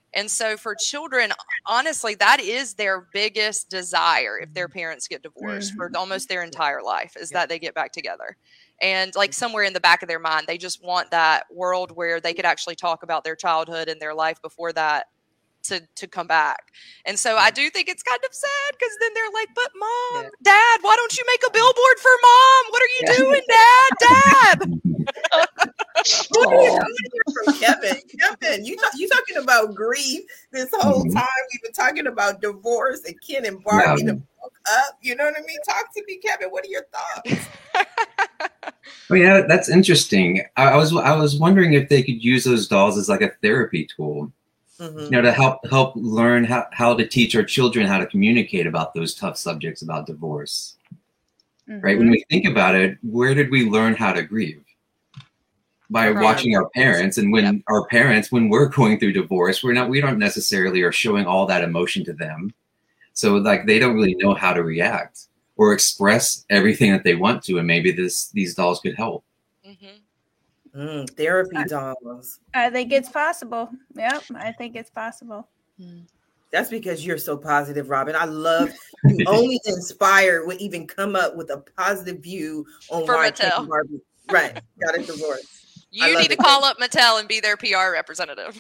And so for children, honestly, that is their biggest desire if their parents get divorced Mm-hmm. for almost their entire life, is that they get back together. And like somewhere in the back of their mind, they just want that world where they could actually talk about their childhood and their life before that to, to come back. And so I do think it's kind of sad, because then they're like, but mom, Yeah. dad, why don't you make a billboard for mom? What are you Yeah. doing, dad? Dad. What are you doing from Kevin? Kevin, you talk, you talking about grief this whole Mhm. time. We've been talking about divorce and Ken and Barbie Yeah. to broke up. You know what I mean? Talk to me, Kevin. What are your thoughts? Oh yeah, that's interesting. I, I was I was wondering if they could use those dolls as like a therapy tool, Mm-hmm. you know, to help help learn how, how to teach our children how to communicate about those tough subjects about divorce. Right? When we think about it, where did we learn how to grieve? By Right. watching our parents. And when Yep. our parents, when we're going through divorce, we're not we don't necessarily are showing all that emotion to them. So like they don't really know how to react or express everything that they want to, and maybe this these dolls could help. Mm-hmm. Mm, therapy dolls. I think it's possible. Yep, I think it's possible. That's because you're so positive, Robin. I love you. Only inspired would even come up with a positive view on For why Mattel. Ken and Barbie right got a divorce. I You love need to it. call up Mattel and be their P R representative.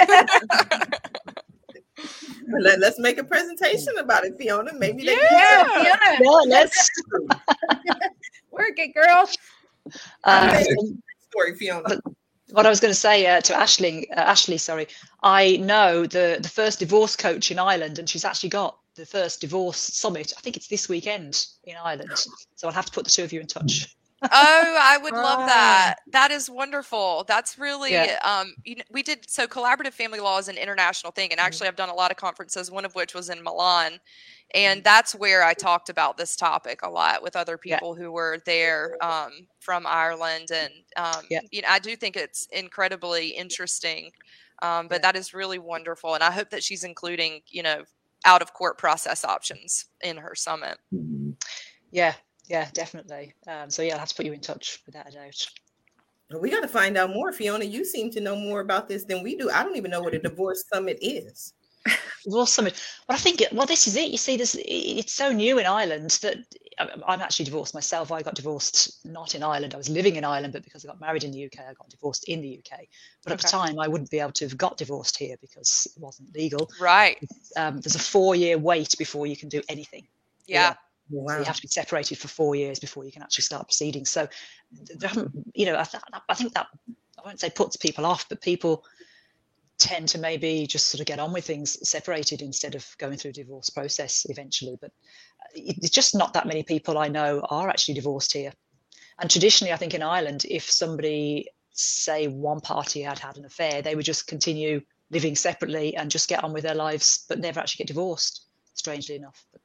Let, let's make a presentation about it, Fiona. Maybe they Yeah, can. Fiona, Yeah, let's. work it, girl. Uh, Okay. Story, Fiona. what I was going to say uh, to Ashley, uh, Ashley, sorry, I know the the first divorce coach in Ireland, and she's actually got the first divorce summit. I think it's this weekend in Ireland, so I'll have to put the two of you in touch. Oh, I would love Wow. that. That is wonderful. That's really Yeah. um you know, we did so collaborative family law is an international thing, and actually I've done a lot of conferences, one of which was in Milan, and that's where I talked about this topic a lot with other Yeah. people who were there um from Ireland, and um Yeah. you know I do think it's incredibly interesting. Um but Yeah. that is really wonderful, and I hope that she's including, you know, out of court process options in her summit. Mhm. Yeah, yeah, definitely. Um, so yeah, I'll have to put you in touch without a doubt. We got to find out more, Fiona. You seem to know more about this than we do. I don't even know what a divorce summit is. Divorce summit. Well, I think well, this is it. You see, this it's so new in Ireland that I'm I'm actually divorced myself. I got divorced not in Ireland. I was living in Ireland, but because I got married in the U K, I got divorced in the U K. But at the Okay. time, I wouldn't be able to have got divorced here because it wasn't legal. Right. Um, there's a four-year wait before you can do anything. Yeah. So Wow. you have to be separated for four years before you can actually start proceedings. So, there haven't, you know, I, th- I think that I won't say puts people off, but people tend to maybe just sort of get on with things separated instead of going through a divorce process eventually. But it- it's just not that many people I know are actually divorced here. And traditionally, I think in Ireland, if somebody, say, one party had had an affair, they would just continue living separately and just get on with their lives, but never actually get divorced, strangely enough. But,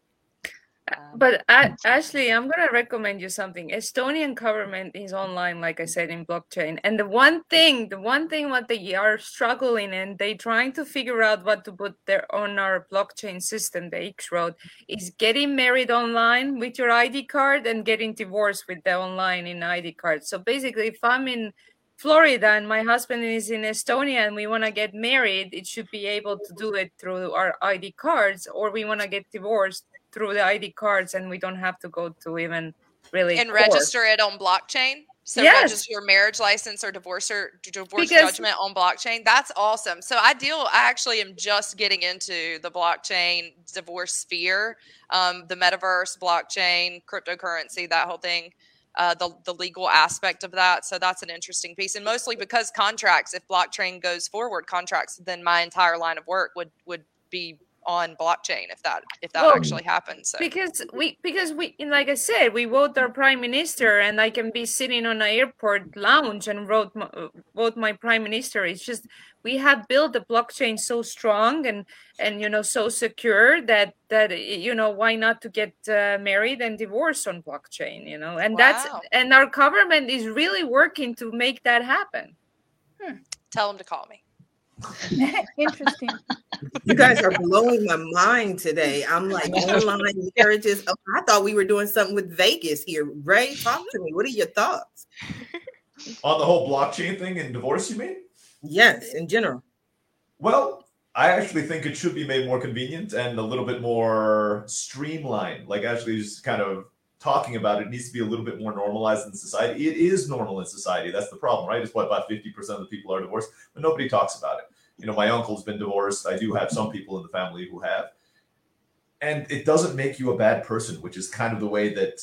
um, But uh, Ashley, I'm gonna recommend you something. Estonian government is online, like I said, in blockchain. And the one thing, the one thing what they are struggling and they trying to figure out what to put there on our blockchain system, the X-Road, is getting married online with your I D card and getting divorced with the online in I D card. So basically, if I'm in Florida and my husband is in Estonia and we want to get married, it should be able to do it through our I D cards, or we want to get divorced through the I D cards and we don't have to go to even really And court. register it on blockchain. So Yes. register your marriage license or divorce or divorce Because- judgment on blockchain. That's awesome. So I deal. I actually am just getting into the blockchain divorce sphere, um, the metaverse, blockchain, cryptocurrency, that whole thing. Uh, the the legal aspect of that. So that's an interesting piece, and mostly because contracts. If blockchain goes forward, contracts, then my entire line of work would would be on blockchain if that if that Well, actually happens. So. Because we, because we, like I said, we vote our prime minister, and I can be sitting on an airport lounge and vote my, vote my prime minister. It's just we have built the blockchain so strong and and you know so secure that that you know why not to get uh, married and divorced on blockchain, you know, and that's Wow. and our government is really working to make that happen. Tell them to call me. Interesting. You guys are blowing my mind today. I'm like online marriages. Oh, I thought we were doing something with Vegas here. Ray, talk to me. What are your thoughts? On the whole blockchain thing and divorce, you mean? Yes, in general. Well, I actually think it should be made more convenient and a little bit more streamlined. Like actually just kind of talking about it, it needs to be a little bit more normalized in society. It is normal in society. That's the problem, right? It's what about fifty percent of the people are divorced, but nobody talks about it. You know, my uncle's been divorced. I do have some people in the family who have. And it doesn't make you a bad person, which is kind of the way that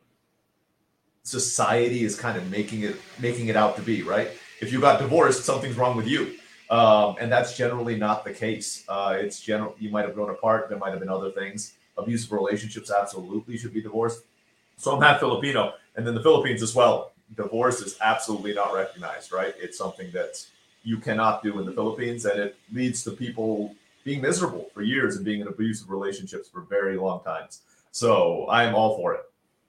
society is kind of making it making it out to be, right? If you got divorced, something's wrong with you. Um, and that's generally not the case. Uh, it's general. You might have grown apart. There might have been other things. Abusive relationships absolutely should be divorced. So I'm half Filipino. And then the Philippines as well. Divorce is absolutely not recognized, right? It's something that you cannot do in the Philippines. And it leads to people being miserable for years and being in abusive relationships for very long times. So I am all for it.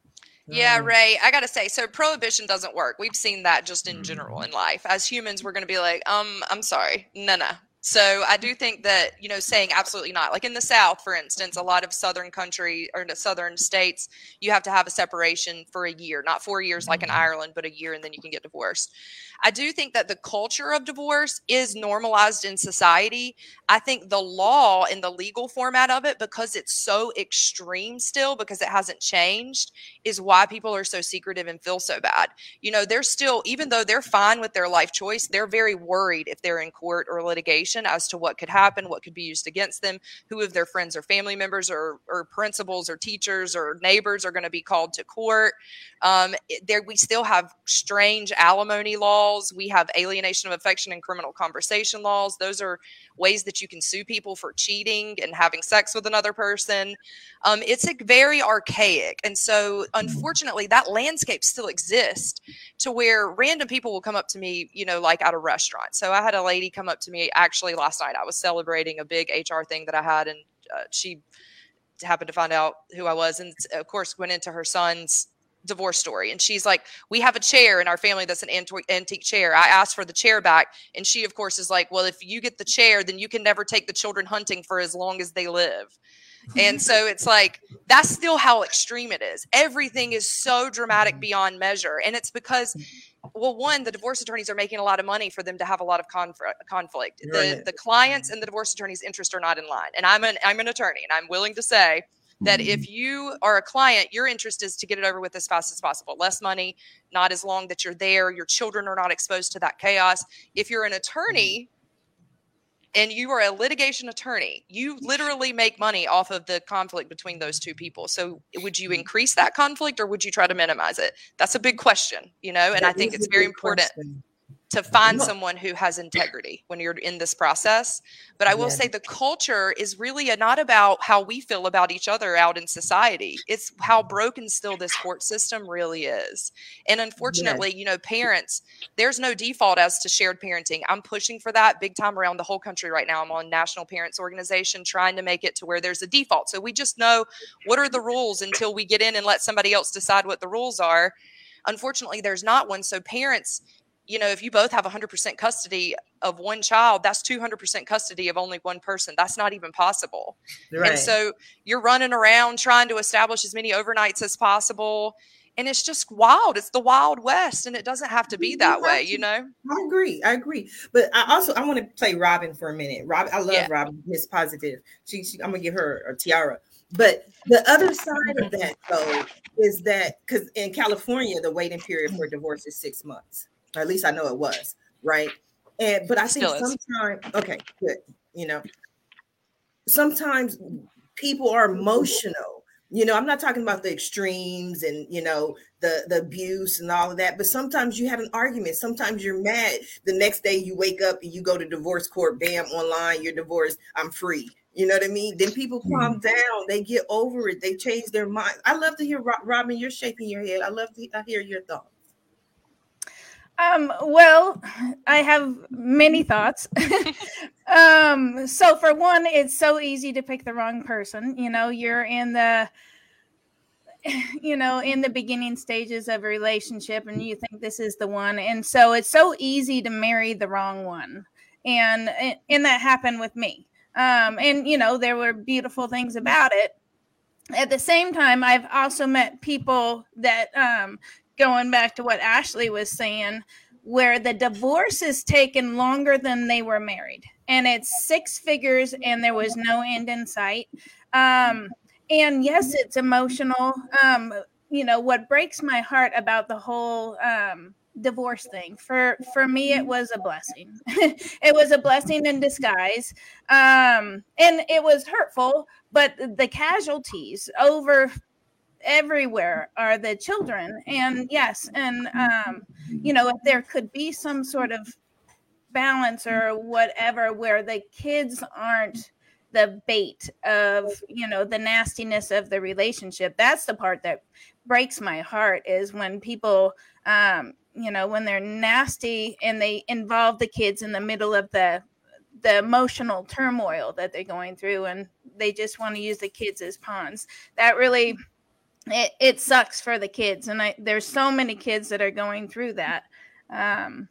Yeah, Ray, I got to say, so prohibition doesn't work. We've seen that just in general in life. As humans, we're going to be like, um, I'm sorry. No, no. So I do think that, you know, saying absolutely not, like in the South, for instance, a lot of Southern country or Southern states, you have to have a separation for a year, not four years like in Ireland, but a year, and then you can get divorced. I do think that the culture of divorce is normalized in society. I think the law and the legal format of it, because it's so extreme still, because it hasn't changed, is why people are so secretive and feel so bad. You know, they're still, even though they're fine with their life choice, they're very worried if they're in court or litigation as to what could happen, what could be used against them, who of their friends or family members or, or principals or teachers or neighbors are going to be called to court. Um, there, we still have strange alimony laws. We have alienation of affection and criminal conversation laws. Those are ways that you can sue people for cheating and having sex with another person. Um, it's a very archaic. And so, unfortunately, that landscape still exists to where random people will come up to me, you know, like at a restaurant. So I had a lady come up to me actually last night. I was celebrating a big H R thing that I had, and uh, she happened to find out who I was. And of course, went into her son's divorce story. And she's like, we have a chair in our family that's an antique chair. I asked for the chair back. And she, of course, is like, well, if you get the chair, then you can never take the children hunting for as long as they live. And so it's like, that's still how extreme it is. Everything is so dramatic beyond measure. And it's because, well, one, the divorce attorneys are making a lot of money for them to have a lot of conf- conflict. Right. The the clients and the divorce attorney's interests are not in line. And I'm an I'm an attorney, and I'm willing to say that if you are a client, your interest is to get it over with as fast as possible. Less money, not as long that you're there. Your children are not exposed to that chaos. If you're an attorney and you are a litigation attorney, you literally make money off of the conflict between those two people. So would you increase that conflict or would you try to minimize it? That's a big question, you know, and That I think is it's a very big important question. to find someone who has integrity when you're in this process. But I will Yeah. say the culture is really not about how we feel about each other out in society. It's how broken still this court system really is. And unfortunately, you know, parents, there's no default as to shared parenting. I'm pushing for that big time around the whole country right now. I'm on National Parents Organization trying to make it to where there's a default. So we just know what are the rules until we get in and let somebody else decide what the rules are. Unfortunately, there's not one. So parents, you know, if you both have one hundred percent custody of one child, that's two hundred percent custody of only one person. That's not even possible. Right. And so you're running around trying to establish as many overnights as possible. And it's just wild. It's the Wild West, and it doesn't have to be that way, you know? I agree. I agree. But I also, I want to play Robin for a minute. Robin, I love Yeah. Robin, Miss Positive. She, she, I'm going to give her a tiara. But the other side of that, though, is that because in California, the waiting period for divorce is six months. Or at least I know it was, right? And but I think Still is. sometimes, okay, good. You know, sometimes people are emotional. You know, I'm not talking about the extremes and, you know, the, the abuse and all of that, but sometimes you have an argument. Sometimes you're mad. The next day you wake up and you go to divorce court, bam, online, you're divorced, I'm free. You know what I mean? Then people calm down. They get over it. They change their mind. I love to hear, Robin, you're shaking your head. I love to I hear your thoughts. Um, well, I have many thoughts. um, so for one, it's so easy to pick the wrong person. You know, you're in the, you know, in the beginning stages of a relationship and you think this is the one. And so it's so easy to marry the wrong one. And, and that happened with me. Um, and, you know, there were beautiful things about it. At the same time, I've also met people that, um, going back to what Ashley was saying, where the divorce is taken longer than they were married, and it's six figures and there was no end in sight. Um, and yes, it's emotional. Um, you know, what breaks my heart about the whole um, divorce thing, for for me, it was a blessing. It was a blessing in disguise. Um, and it was hurtful, but the casualties over everywhere are the children. And yes, and um, you know, if there could be some sort of balance or whatever where the kids aren't the bait of, you know, the nastiness of the relationship, that's the part that breaks my heart, is when people um you know, when they're nasty and they involve the kids in the middle of the the emotional turmoil that they're going through, and they just want to use the kids as pawns. That really, it, it sucks for the kids. And I, there's so many kids that are going through that. Um,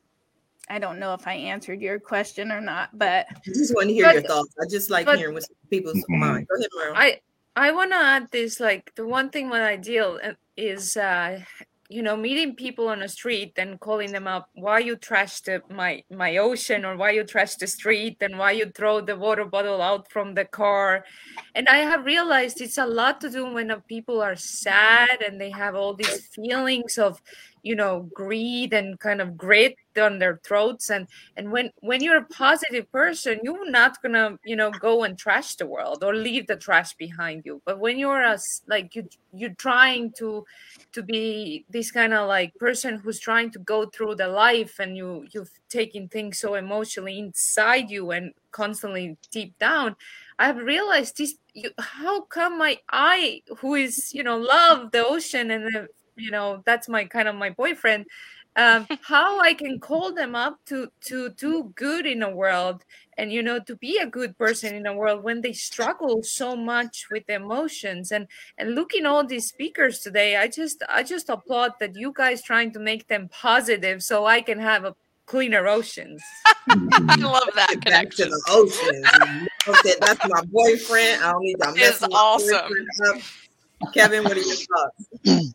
I don't know if I answered your question or not, but I just want to hear but, your thoughts. I just like but, hearing what's people's mind. Go ahead, Merle. I, I want to add this, like the one thing when I deal is, uh, you know, meeting people on the street and calling them up, why you trash the, my my ocean, or why you trash the street, and why you throw the water bottle out from the car. And I have realized it's a lot to do when people are sad and they have all these feelings of, you know, greed and kind of grit on their throats. And and when when you're a positive person, you're not gonna, you know, go and trash the world or leave the trash behind you. But when you're a, like you you're trying to to be this kind of like person who's trying to go through the life, and you you've taken things so emotionally inside you and constantly deep down, I've realized this, you, how come my I, who is, you know, love the ocean, and the, you know, that's my kind of my boyfriend, um, how I can call them up to to do good in the world, and, you know, to be a good person in the world when they struggle so much with emotions. And and looking all these speakers today, I just I just applaud that you guys trying to make them positive so I can have a cleaner oceans. I love that Get back to connection. the oceans. You know, that's my boyfriend. I don't need to mess It's my awesome. boyfriend up. Kevin, what are your thoughts?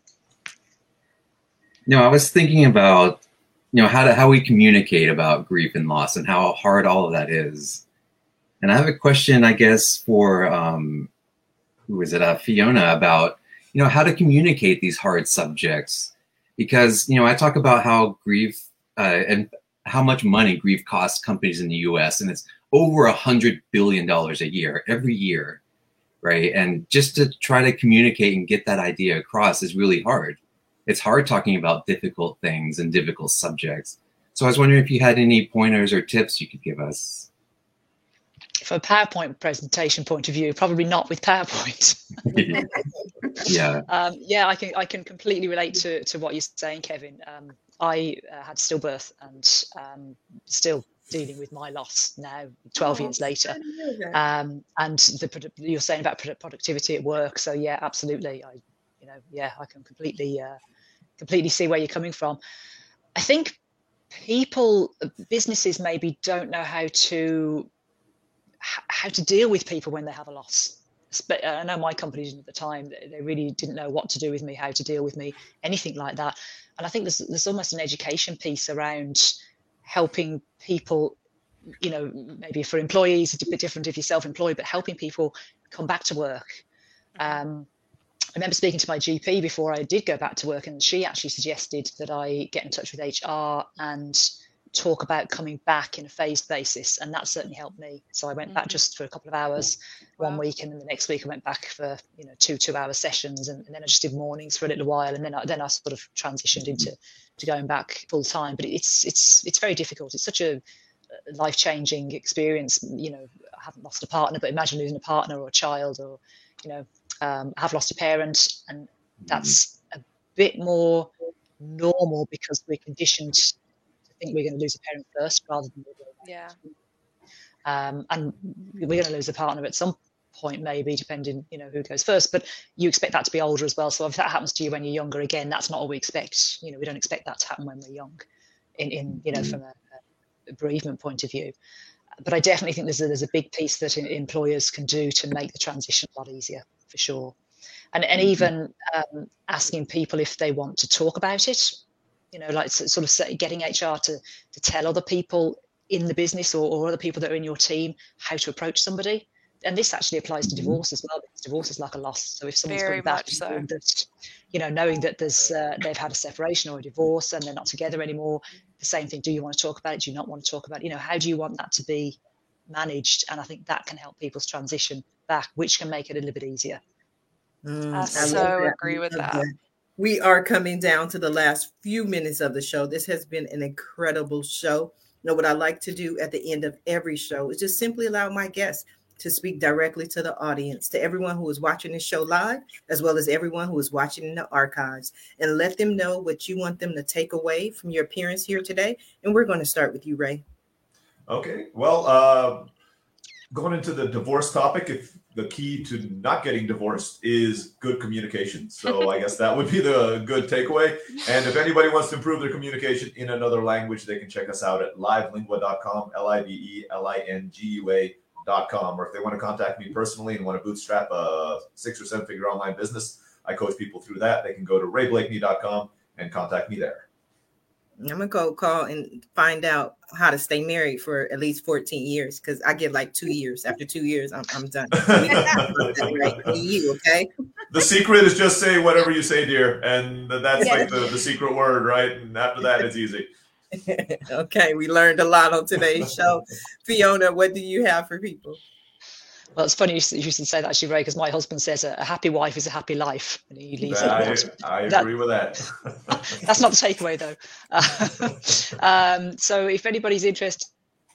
No, I was thinking about, you know, how to, how we communicate about grief and loss and how hard all of that is. And I have a question, I guess, for um, who is it, uh, Fiona, about, you know, how to communicate these hard subjects. Because, you know, I talk about how grief uh, and how much money grief costs companies in the U S, and it's over a hundred billion dollars a year, every year, right? And just to try to communicate and get that idea across is really hard. It's hard talking about difficult things and difficult subjects. So I was wondering if you had any pointers or tips you could give us. From a PowerPoint presentation point of view, probably not with PowerPoint. Yeah. Um, yeah, I can I can completely relate to, to what you're saying, Kevin. Um, I uh, had stillbirth and um, still dealing with my loss now, twelve oh, years later. Um, and the you're saying about productivity at work. So yeah, absolutely. I, you know, yeah, I can completely uh, completely see where you're coming from. I think people, businesses maybe don't know how to how to deal with people when they have a loss. But I know my company didn't at the time. They really didn't know what to do with me, how to deal with me, anything like that. And I think there's there's almost an education piece around helping people, you know, maybe for employees, it's a bit different if you're self-employed, but helping people come back to work. Um, I remember speaking to my G P before I did go back to work, and she actually suggested that I get in touch with H R and talk about coming back in a phased basis, and that certainly helped me. So I went mm-hmm. back just for a couple of hours wow. one week, and then the next week I went back for, you know, two two-hour sessions, and, and then I just did mornings for a little while, and then I, then I sort of transitioned into to going back full time. But it's it's it's very difficult. It's such a life-changing experience. You know, I haven't lost a partner, but imagine losing a partner or a child, or, you know, um, I have lost a parent, and that's a bit more normal because we're conditioned think we're going to lose a parent first rather than yeah um and we're going to lose a partner at some point, maybe, depending, you know, who goes first, but you expect that to be older as well. So if that happens to you when you're younger, again, that's not what we expect. You know, we don't expect that to happen when we're young in in you know, from a, a bereavement point of view. But I definitely think there's a, there's a big piece that employers can do to make the transition a lot easier, for sure. And and even um, asking people if they want to talk about it. you know, like sort of say, getting H R to to tell other people in the business or, or other people that are in your team how to approach somebody. And this actually applies to divorce as well, because divorce is like a loss. So if someone's Very coming back, much so. that, you know, knowing that there's uh, they've had a separation or a divorce and they're not together anymore, the same thing. Do you want to talk about it? Do you not want to talk about it? You know, how do you want that to be managed? And I think that can help people's transition back, which can make it a little bit easier. Mm, I I so love that. agree with I love that. that. We are coming down to the last few minutes of the show. This has been an incredible show. You know, what I like to do at the end of every show is just simply allow my guests to speak directly to the audience, to everyone who is watching this show live, as well as everyone who is watching in the archives, and let them know what you want them to take away from your appearance here today. And we're going to start with you, Ray. Okay. Well, uh, going into the divorce topic, if the key to not getting divorced is good communication. So I guess that would be the good takeaway. And if anybody wants to improve their communication in another language, they can check us out at live lingua dot com, L I V E L I N G U A dot com. Or if they want to contact me personally and want to bootstrap a six or seven figure online business, I coach people through that. They can go to ray blakeney dot com and contact me there. I'm going to go call and find out how to stay married for at least fourteen years, because I get like two years. After two years, I'm, I'm done. Right? You, okay? The secret is just say whatever you say, dear. And that's Yeah. like the, the secret word, right? And after that, it's easy. Okay, we learned a lot on today's show. Fiona, what do you have for people? Well, it's funny you should, you should say that, actually, Ray, because my husband says a, a happy wife is a happy life. And he leaves it I, at that. I That- agree with that. That's not the takeaway, though. Uh, um, so if anybody's interested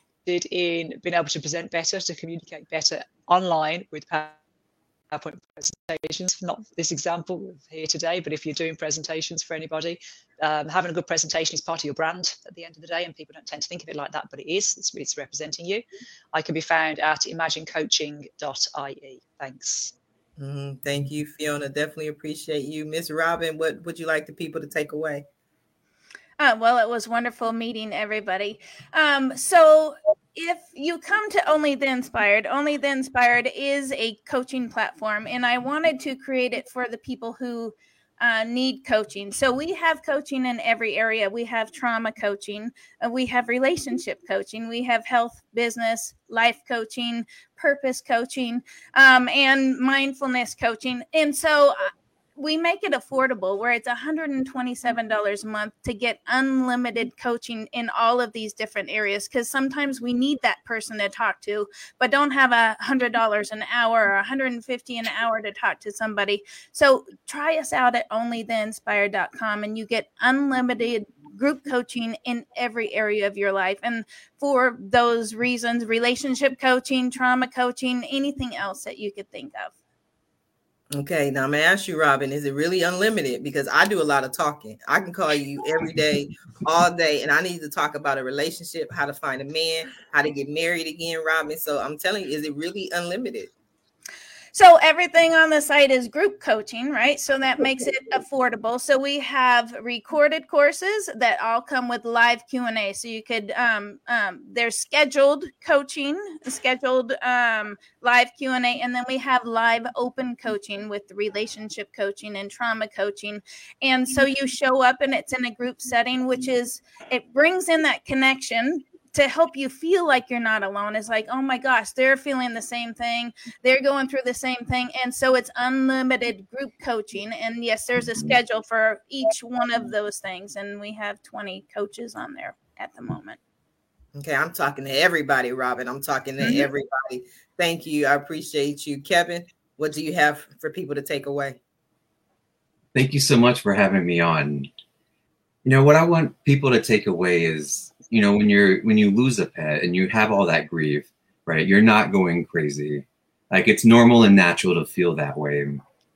in being able to present better, to communicate better online with PowerPoint presentations, not this example here today, but if you're doing presentations for anybody, um, having a good presentation is part of your brand at the end of the day, and people don't tend to think of it like that, but it is. It's, it's representing you. I can be found at imagine coaching dot I E. Thanks. Mm, thank you, Fiona. Definitely appreciate you. Miss Robin, what would you like the people to take away? Uh, well, it was wonderful meeting everybody. Um, so if you come to Only the Inspired, Only the Inspired is a coaching platform, and I wanted to create it for the people who uh, need coaching. So we have coaching in every area. We have trauma coaching, uh, we have relationship coaching, we have health, business, life coaching, purpose coaching, um, and mindfulness coaching. And so uh, we make it affordable, where it's one hundred twenty-seven dollars a month to get unlimited coaching in all of these different areas, because sometimes we need that person to talk to, but don't have a one hundred dollars an hour or one hundred fifty dollars an hour to talk to somebody. So try us out at only the inspired dot com, and you get unlimited group coaching in every area of your life. And for those reasons, relationship coaching, trauma coaching, anything else that you could think of. Okay, now I'm gonna ask you, Robin, is it really unlimited? Because I do a lot of talking. I can call you every day, all day, and I need to talk about a relationship, how to find a man, how to get married again, Robin. So I'm telling you, is it really unlimited? So everything on the site is group coaching, right? So that makes it affordable. So we have recorded courses that all come with live Q and A. So you could, um, um, there's scheduled coaching, scheduled um, live Q and A, and then we have live open coaching with relationship coaching and trauma coaching. And so you show up and it's in a group setting, which is, it brings in that connection to help you feel like you're not alone. It's like, oh my gosh, they're feeling the same thing. They're going through the same thing. And so it's unlimited group coaching. And yes, there's a schedule for each one of those things. And we have twenty coaches on there at the moment. Okay, I'm talking to everybody, Robin. I'm talking to Mhm. everybody. Thank you. I appreciate you. Kevin, what do you have for people to take away? Thank you so much for having me on. You know, what I want people to take away is, you know, when you're when you lose a pet and you have all that grief, right? You're not going crazy. Like, it's normal and natural to feel that way.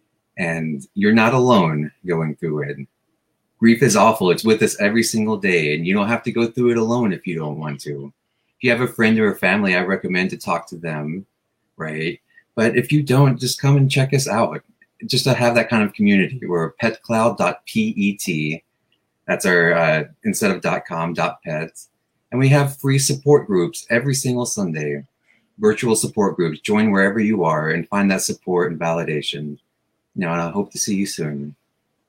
And you're not alone going through it. Grief is awful. It's with us every single day, and you don't have to go through it alone if you don't want to. If you have a friend or a family, I recommend to talk to them, right? But if you don't, just come and check us out. Just to have that kind of community. We're pet cloud dot pet. That's our, uh, instead of .com, .pets. And we have free support groups every single Sunday, virtual support groups. Join wherever you are and find that support and validation. You know, and I hope to see you soon.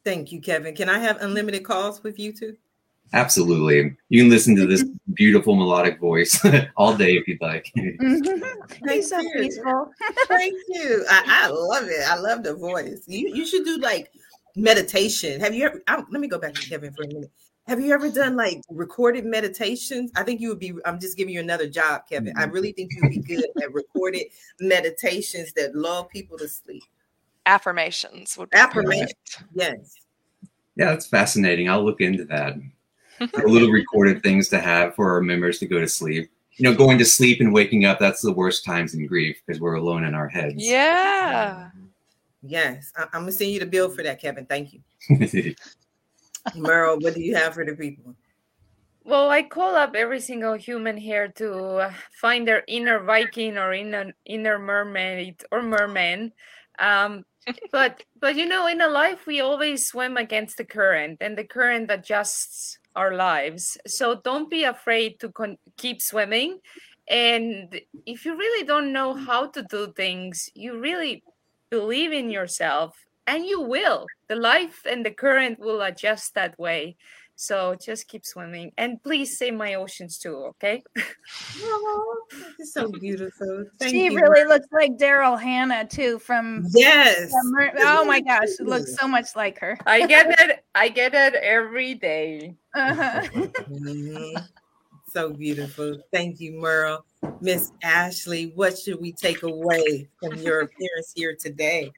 Thank you, Kevin. Can I have unlimited calls with you too? Absolutely. You can listen to this beautiful melodic voice all day if you'd like. He's so peaceful. Thank you. I, I love it. I love the voice. You you should do like meditation. Have you ever? I, let me go back to Kevin for a minute. Have you ever done like recorded meditations? I think you would be. I'm just giving you another job, Kevin. I really think you would be good at recorded meditations that lull people to sleep. Affirmations would be affirmations. Perfect. Yes. Yeah, that's fascinating. I'll look into that. A little recorded things to have for our members to go to sleep. You know, going to sleep and waking up, that's the worst times in grief because we're alone in our heads. Yeah. Yes. I- I'm going to send you the bill for that, Kevin. Thank you. Merle, what do you have for the people? Well, I call up every single human here to uh, find their inner Viking or inner, inner mermaid or merman. Um, but, but, you know, in a life, we always swim against the current, and the current adjusts our lives. So don't be afraid to con- keep swimming. And if you really don't know how to do things, you really believe in yourself, and you will. The life and the current will adjust that way. So just keep swimming, and please save my oceans too, okay? Oh, it's so beautiful. Thank she you. really looks like Daryl Hannah too from yes. From Mer- oh my gosh, it looks so much like her. I get it. I get it every day. Uh-huh. Mm-hmm. So beautiful. Thank you, Merle. Miss Ashley, what should we take away from your appearance here today?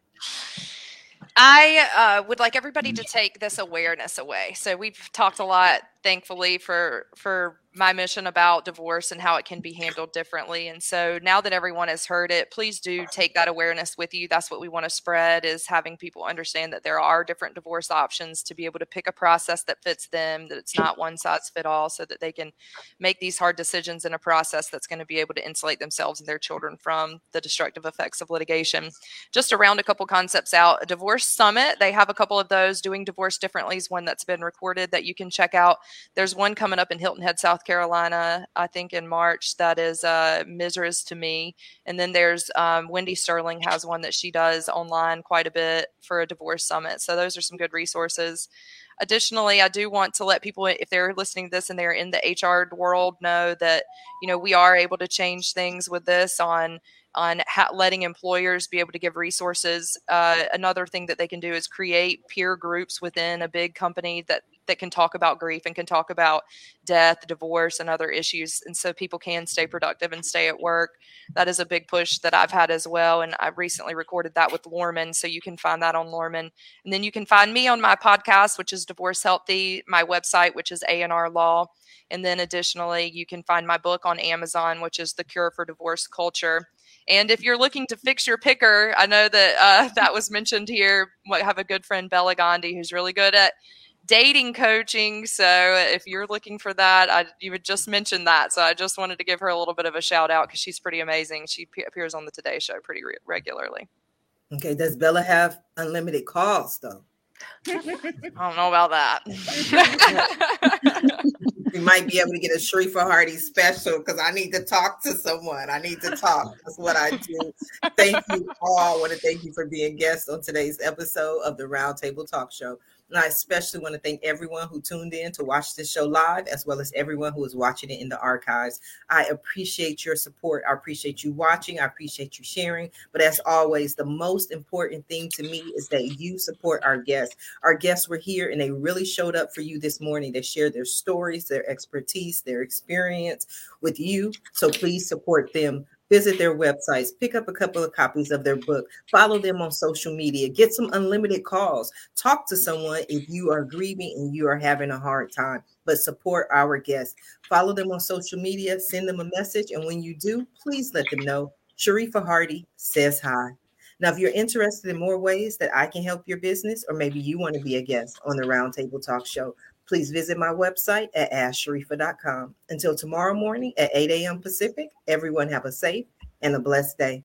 I uh, would like everybody to take this awareness away. So we've talked a lot, thankfully, for for my mission about divorce and how it can be handled differently. And so now that everyone has heard it, please do take that awareness with you. That's what we want to spread, is having people understand that there are different divorce options, to be able to pick a process that fits them, that it's not one size fit all, so that they can make these hard decisions in a process that's going to be able to insulate themselves and their children from the destructive effects of litigation. Just to round a couple concepts out, a divorce summit, they have a couple of those. Doing Divorce Differently is one that's been recorded that you can check out. There's one coming up in Hilton Head, South Carolina, I think in March, that is uh, Misera's to Me. And then there's um, Wendy Sterling has one that she does online quite a bit for a divorce summit. So those are some good resources. Additionally, I do want to let people, if they're listening to this and they're in the H R world, know that, you know, we are able to change things with this on on ha- letting employers be able to give resources. Uh, another thing that they can do is create peer groups within a big company that that can talk about grief and can talk about death, divorce, and other issues. And so people can stay productive and stay at work. That is a big push that I've had as well. And I recently recorded that with Lorman. So you can find that on Lorman. And then you can find me on my podcast, which is Divorce Healthy, my website, which is A and R Law. And then additionally, you can find my book on Amazon, which is The Cure for Divorce Culture. And if you're looking to fix your picker, I know that uh, that was mentioned here. I have a good friend, Bella Gandhi, who's really good at dating coaching. So if you're looking for that, I, you would just mention that. So I just wanted to give her a little bit of a shout out because she's pretty amazing. She p- appears on the Today Show pretty re- regularly. Okay. Does Bella have unlimited calls though? I don't know about that. We might be able to get a Sharifa Hardy special because I need to talk to someone. I need to talk. That's what I do. Thank you all. I want to thank you for being guests on today's episode of the Roundtable Talk Show. And I especially want to thank everyone who tuned in to watch this show live, as well as everyone who is watching it in the archives. I appreciate your support. I appreciate you watching. I appreciate you sharing. But as always, the most important thing to me is that you support our guests. Our guests were here and they really showed up for you this morning. They shared their stories, their expertise, their experience with you. So please support them. Visit their websites, pick up a couple of copies of their book, follow them on social media, get some unlimited calls, talk to someone if you are grieving and you are having a hard time, but support our guests. Follow them on social media, send them a message, and when you do, please let them know Sharifa Hardy says hi. Now, if you're interested in more ways that I can help your business, or maybe you want to be a guest on the Roundtable Talk Show, please visit my website at ask sharifa dot com. Until tomorrow morning at eight a.m. Pacific, everyone have a safe and a blessed day.